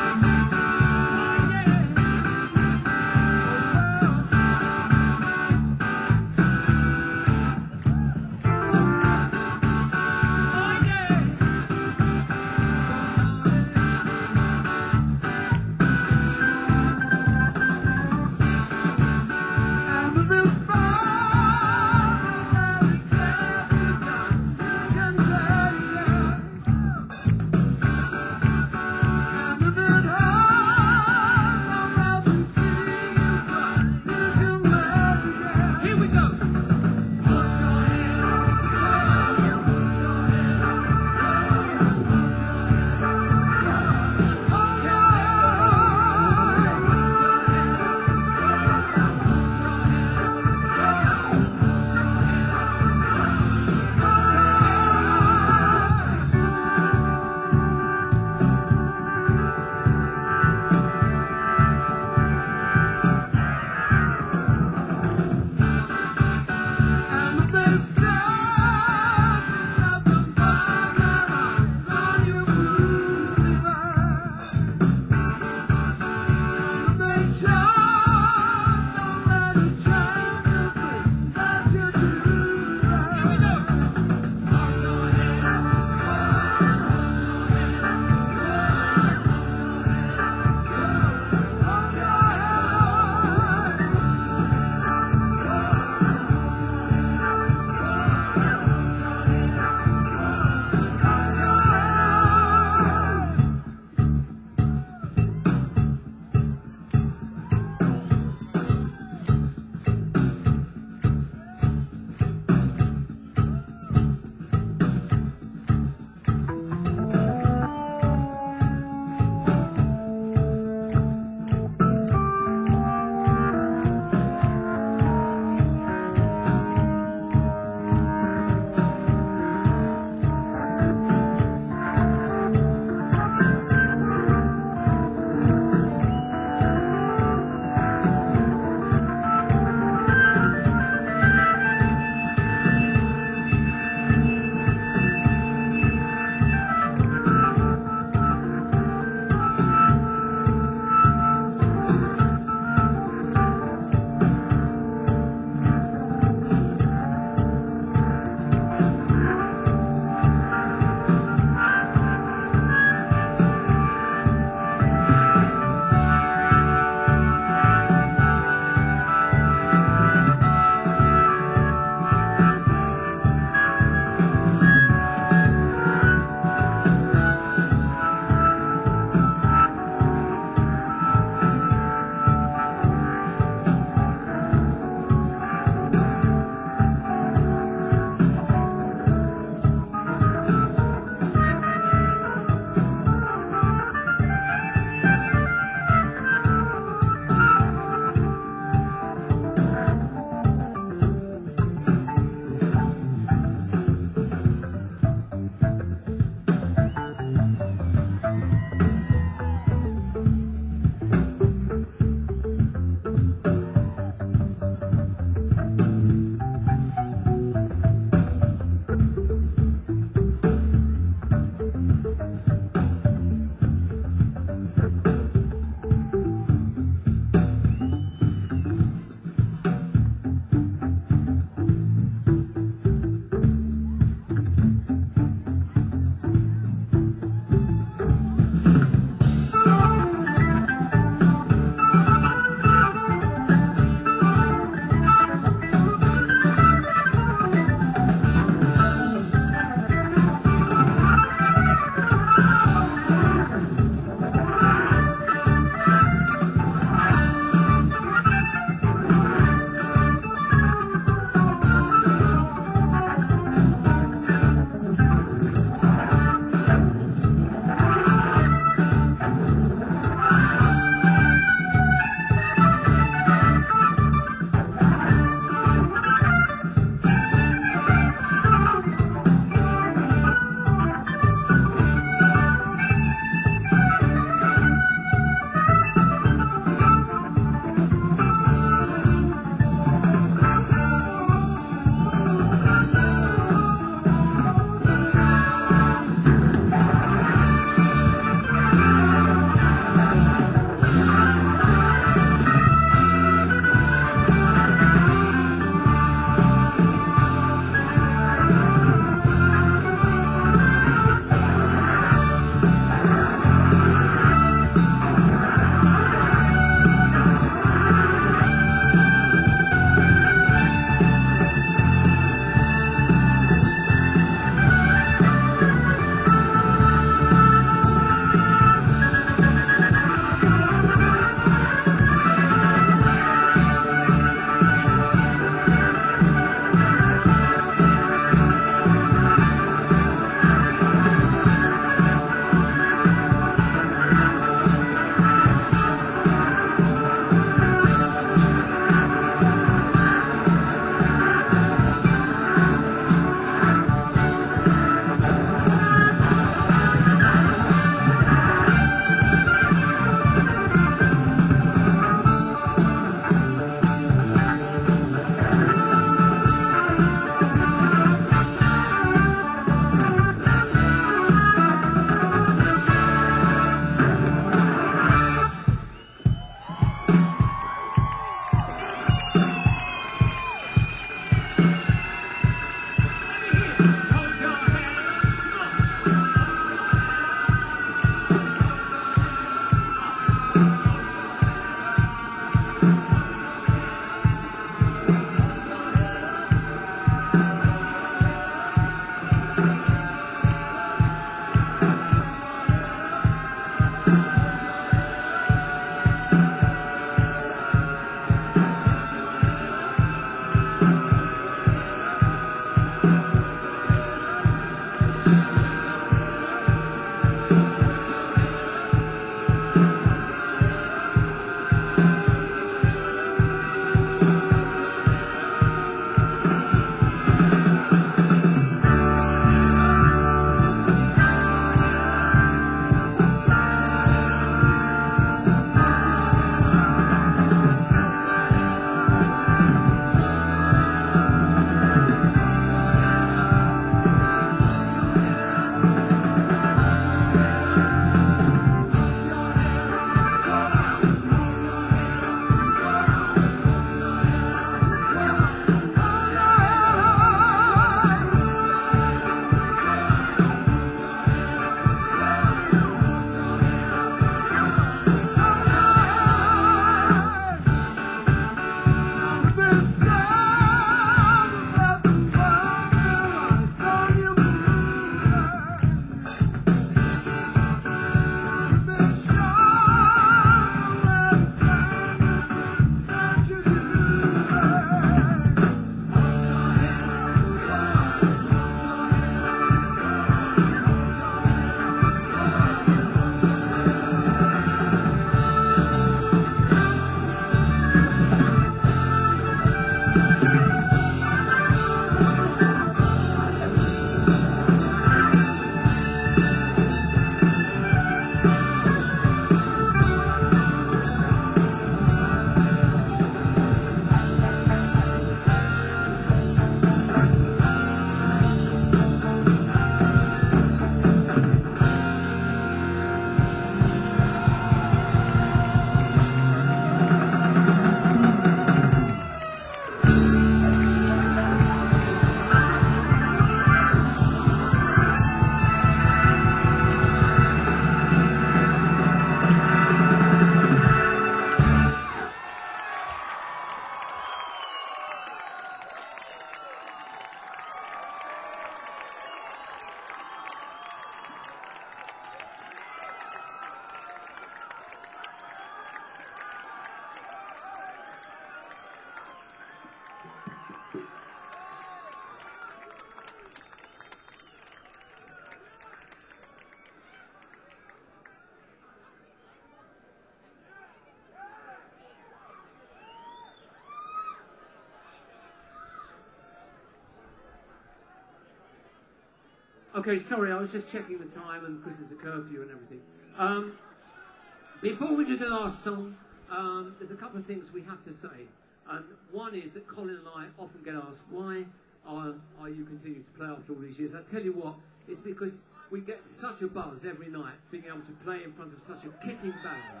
Okay, sorry, I was just checking the time and because there's a curfew and everything. Before we do the last song, there's a couple of things we have to say. One is that Colin and I often get asked, why are you continuing to play after all these years? I tell you what, it's because we get such a buzz every night being able to play in front of such a kicking band.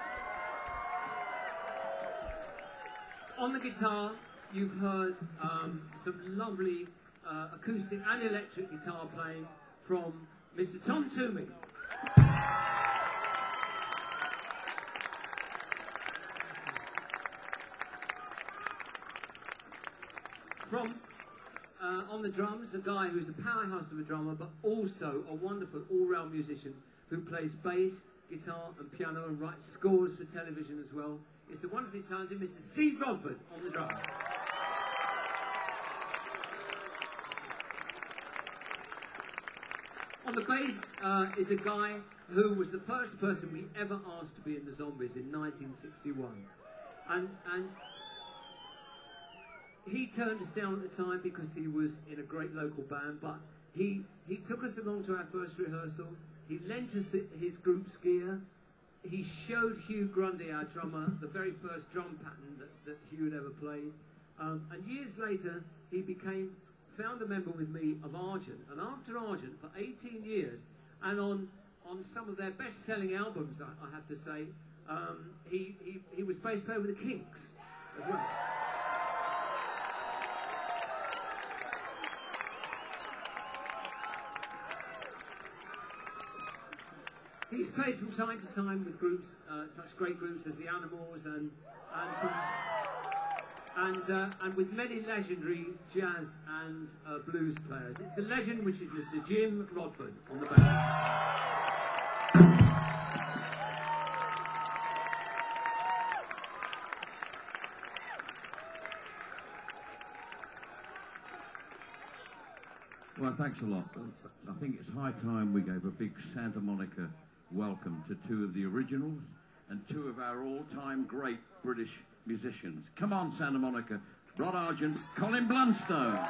On the guitar, you've heard some lovely acoustic and electric guitar playing from Mr. Tom Toomey. From on the drums, a guy who's a powerhouse of a drummer, but also a wonderful all-round musician who plays bass, guitar and piano and writes scores for television as well. It's the wonderfully talented Mr. Steve Rodford on the drums. On the bass is a guy who was the first person we ever asked to be in the Zombies in 1961. And he turned us down at the time because he was in a great local band, but he took us along to our first rehearsal. He lent us his group's gear. He showed Hugh Grundy, our drummer, the very first drum pattern that Hugh had ever played. And years later, he found a member with me of Argent. And after Argent, for 18 years, and on some of their best-selling albums, I have to say, he was bass player with the Kinks as well. He's played from time to time with groups, such great groups as the Animals, and with many legendary jazz and blues players. It's the legend, which is Mr. Jim Rodford on the bass. Well, thanks a lot. I think it's high time we gave a big Santa Monica welcome to two of the originals and two of our all-time great British musicians. Come on, Santa Monica. Rod Argent, Colin Blunstone.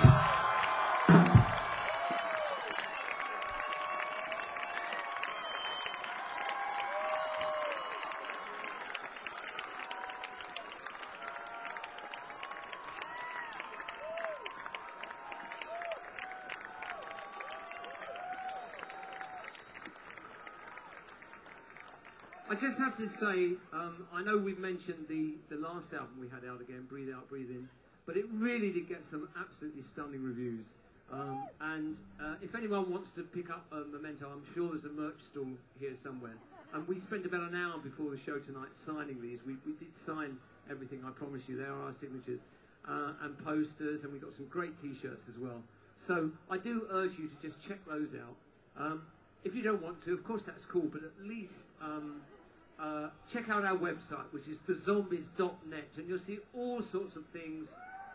I just have to say, I know we've mentioned the last album we had out again, Breathe Out, Breathe In, but it really did get some absolutely stunning reviews. If anyone wants to pick up a Memento, I'm sure there's a merch stall here somewhere. And we spent about an hour before the show tonight signing these. We did sign everything, I promise you. There are our signatures and posters, and we got some great T-shirts as well. So I do urge you to just check those out. If you don't want to, of course that's cool, but at least check out our website, which is thezombies.net, and you'll see all sorts of things,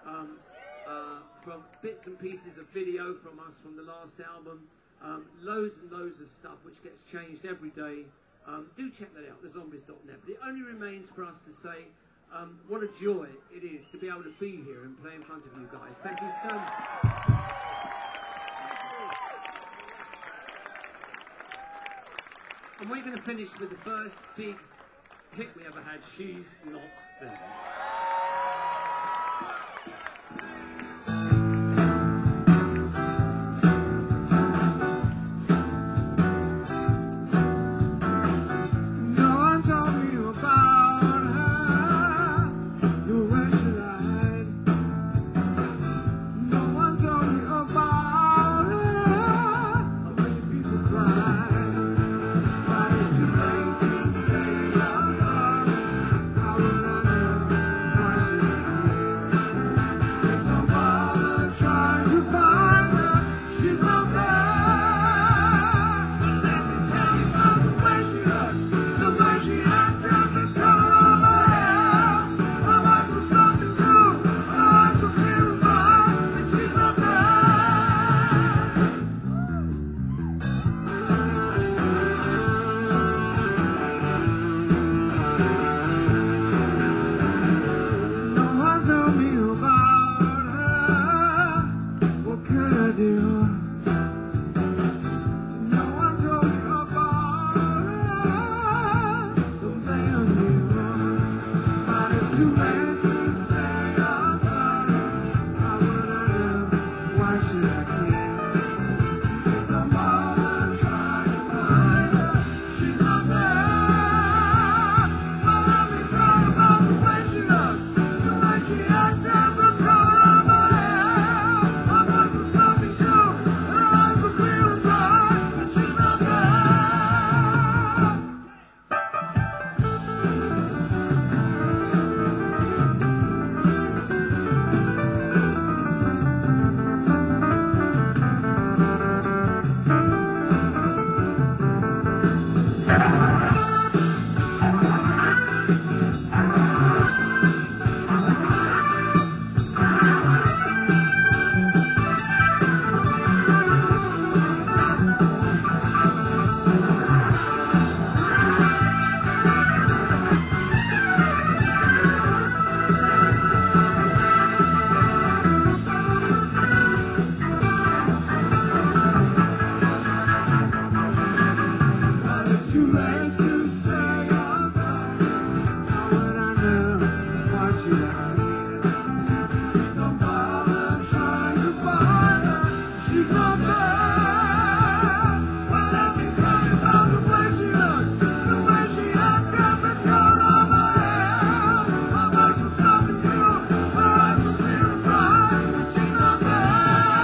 from bits and pieces of video from us from the last album, loads and loads of stuff which gets changed every day. Do check that out, thezombies.net. But it only remains for us to say what a joy it is to be able to be here and play in front of you guys. Thank you so much. And we're going to finish with the first big hit we ever had, She's Not There. No one told me about her, the way she lied. No one told me about her, how many people cried. But it's too late to say your thoughts. How would I know? late to say your sorry. Now when I know what you like. So bother trying to find her. She's not there. Well, I've been crying about the way she looks, the way she has got the color of her hair. I might just stop with you, but I just feel right. She's not there.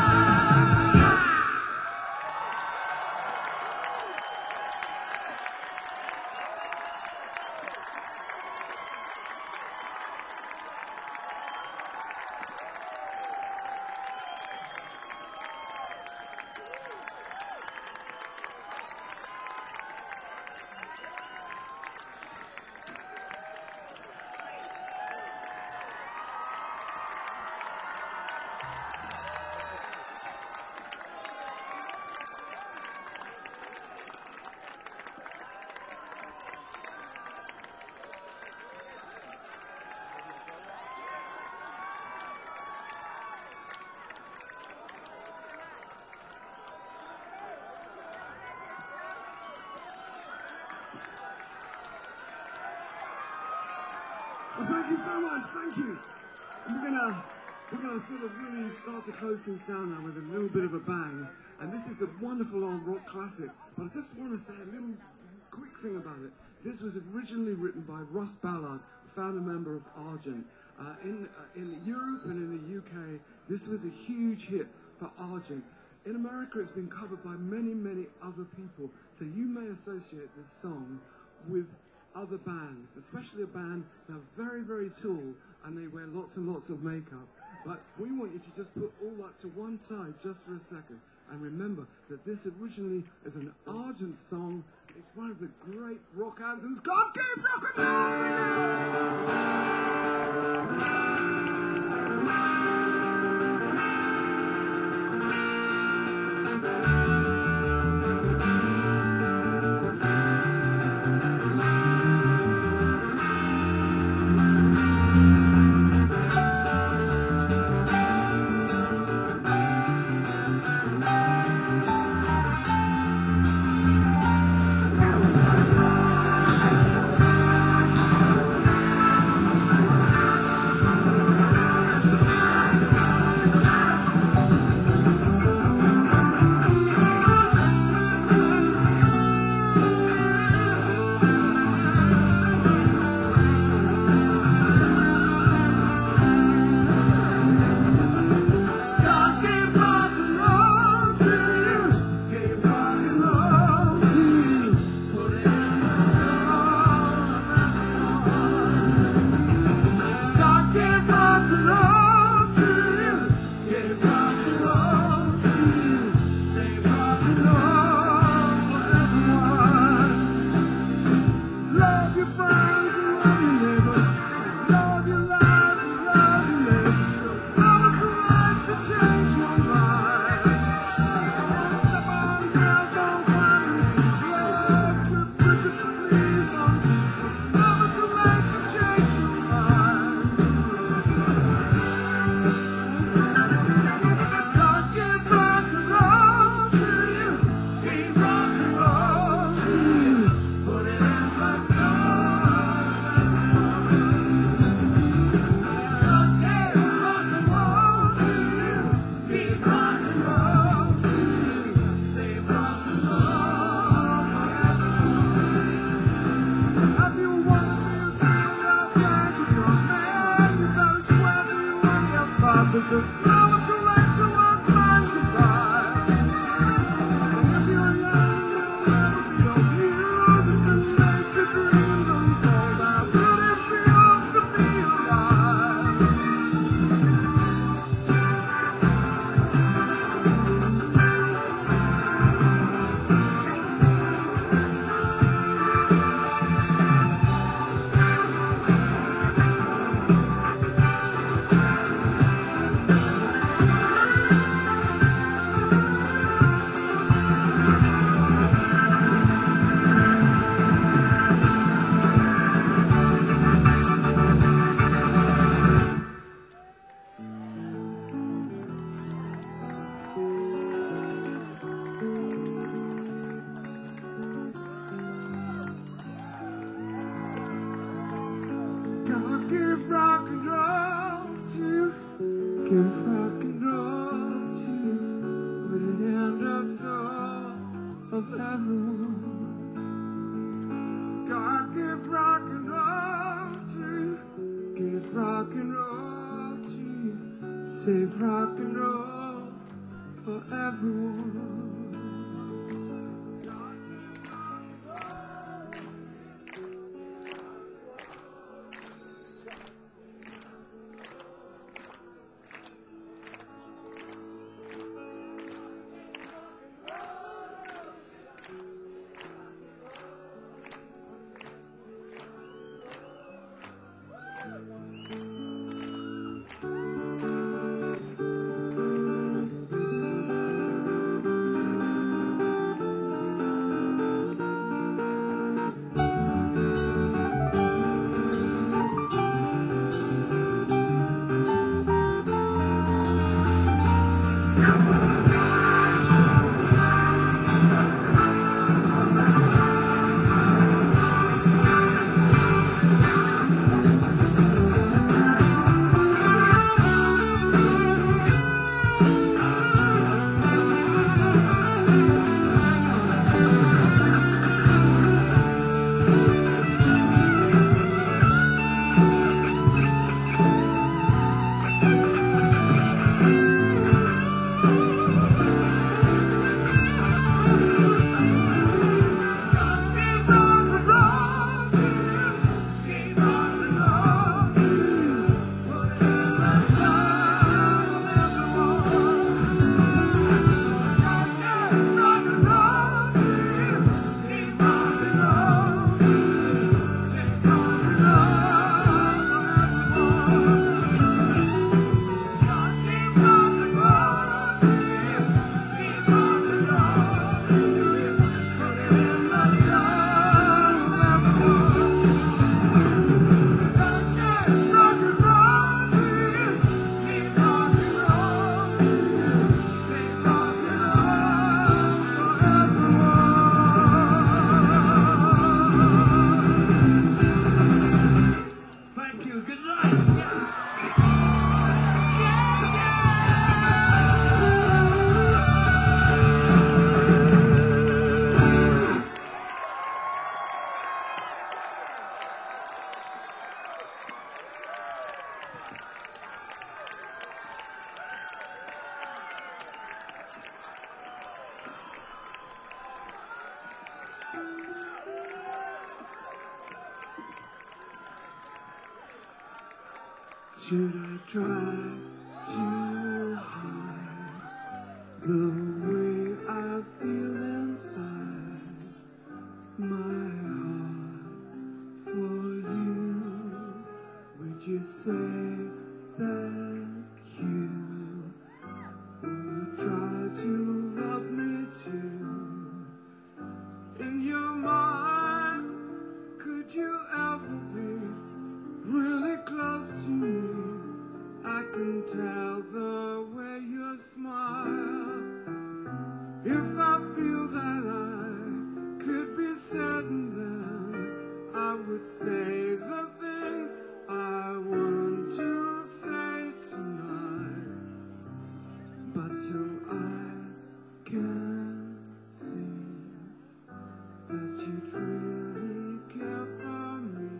Well, thank you so much. Thank you. And we're gonna sort of really start to close things down now with a little bit of a bang. And this is a wonderful old rock classic. But I just want to say a little quick thing about it. This was originally written by Russ Ballard, founder member of Argent. In Europe and in the UK, this was a huge hit for Argent. In America, it's been covered by many, many other people. So you may associate this song with other bands, especially a band that are very, very tall and they wear lots and lots of makeup. But we want you to just put all that to one side just for a second and remember that this originally is an Argent song. It's one of the great rock anthems. God gave rock and of everyone. God gave rock and roll to you, gave rock and roll to you, save rock and roll for everyone. Thank you. Good night. Should I try to hide the way I feel inside my heart for you? Would you say that you will try to love me too? In your mind, could you ever be really close to me? I can tell the way you smile. If I feel that I could be certain, then I would say the things I want to say tonight. But till I can see that you'd really care for me,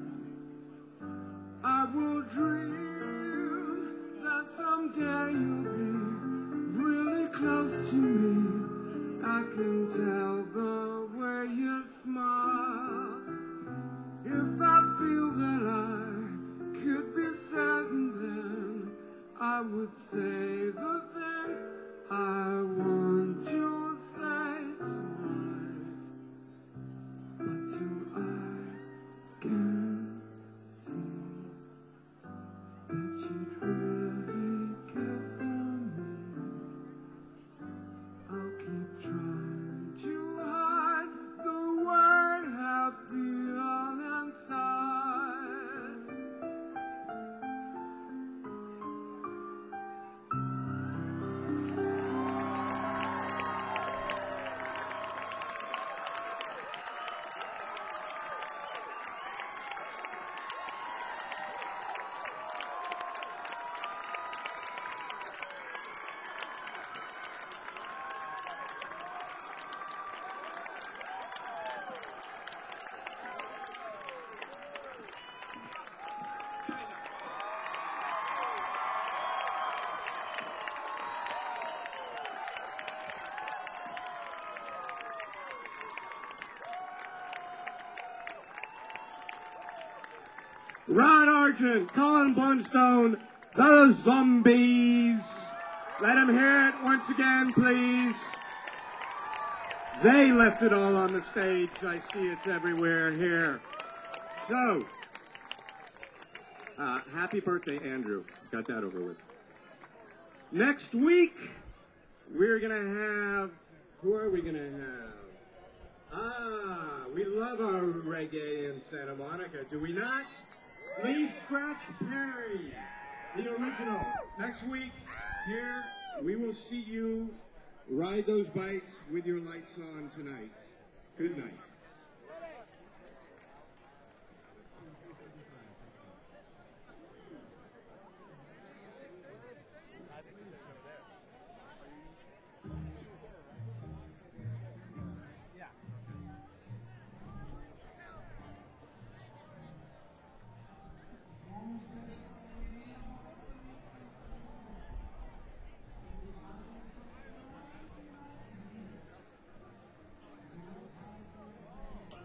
I will dream that someday you'll be really close to me. I can tell the way you smile. If I feel that I could be certain, then I would say the things I want to say tonight. But till I can see that you'd really care for me, I'll keep trying to hide the way I feel inside. Ron Argent, Colin Blunstone, the Zombies. Let them hear it once again, please. They left it all on the stage. I see it's everywhere here. So, happy birthday, Andrew. Got that over with. Next week, we're going to have, who are we going to have? We love our reggae in Santa Monica, do we not? Lee Scratch Perry, the original. Next week, here, we will see you ride those bikes with your lights on tonight. Good night.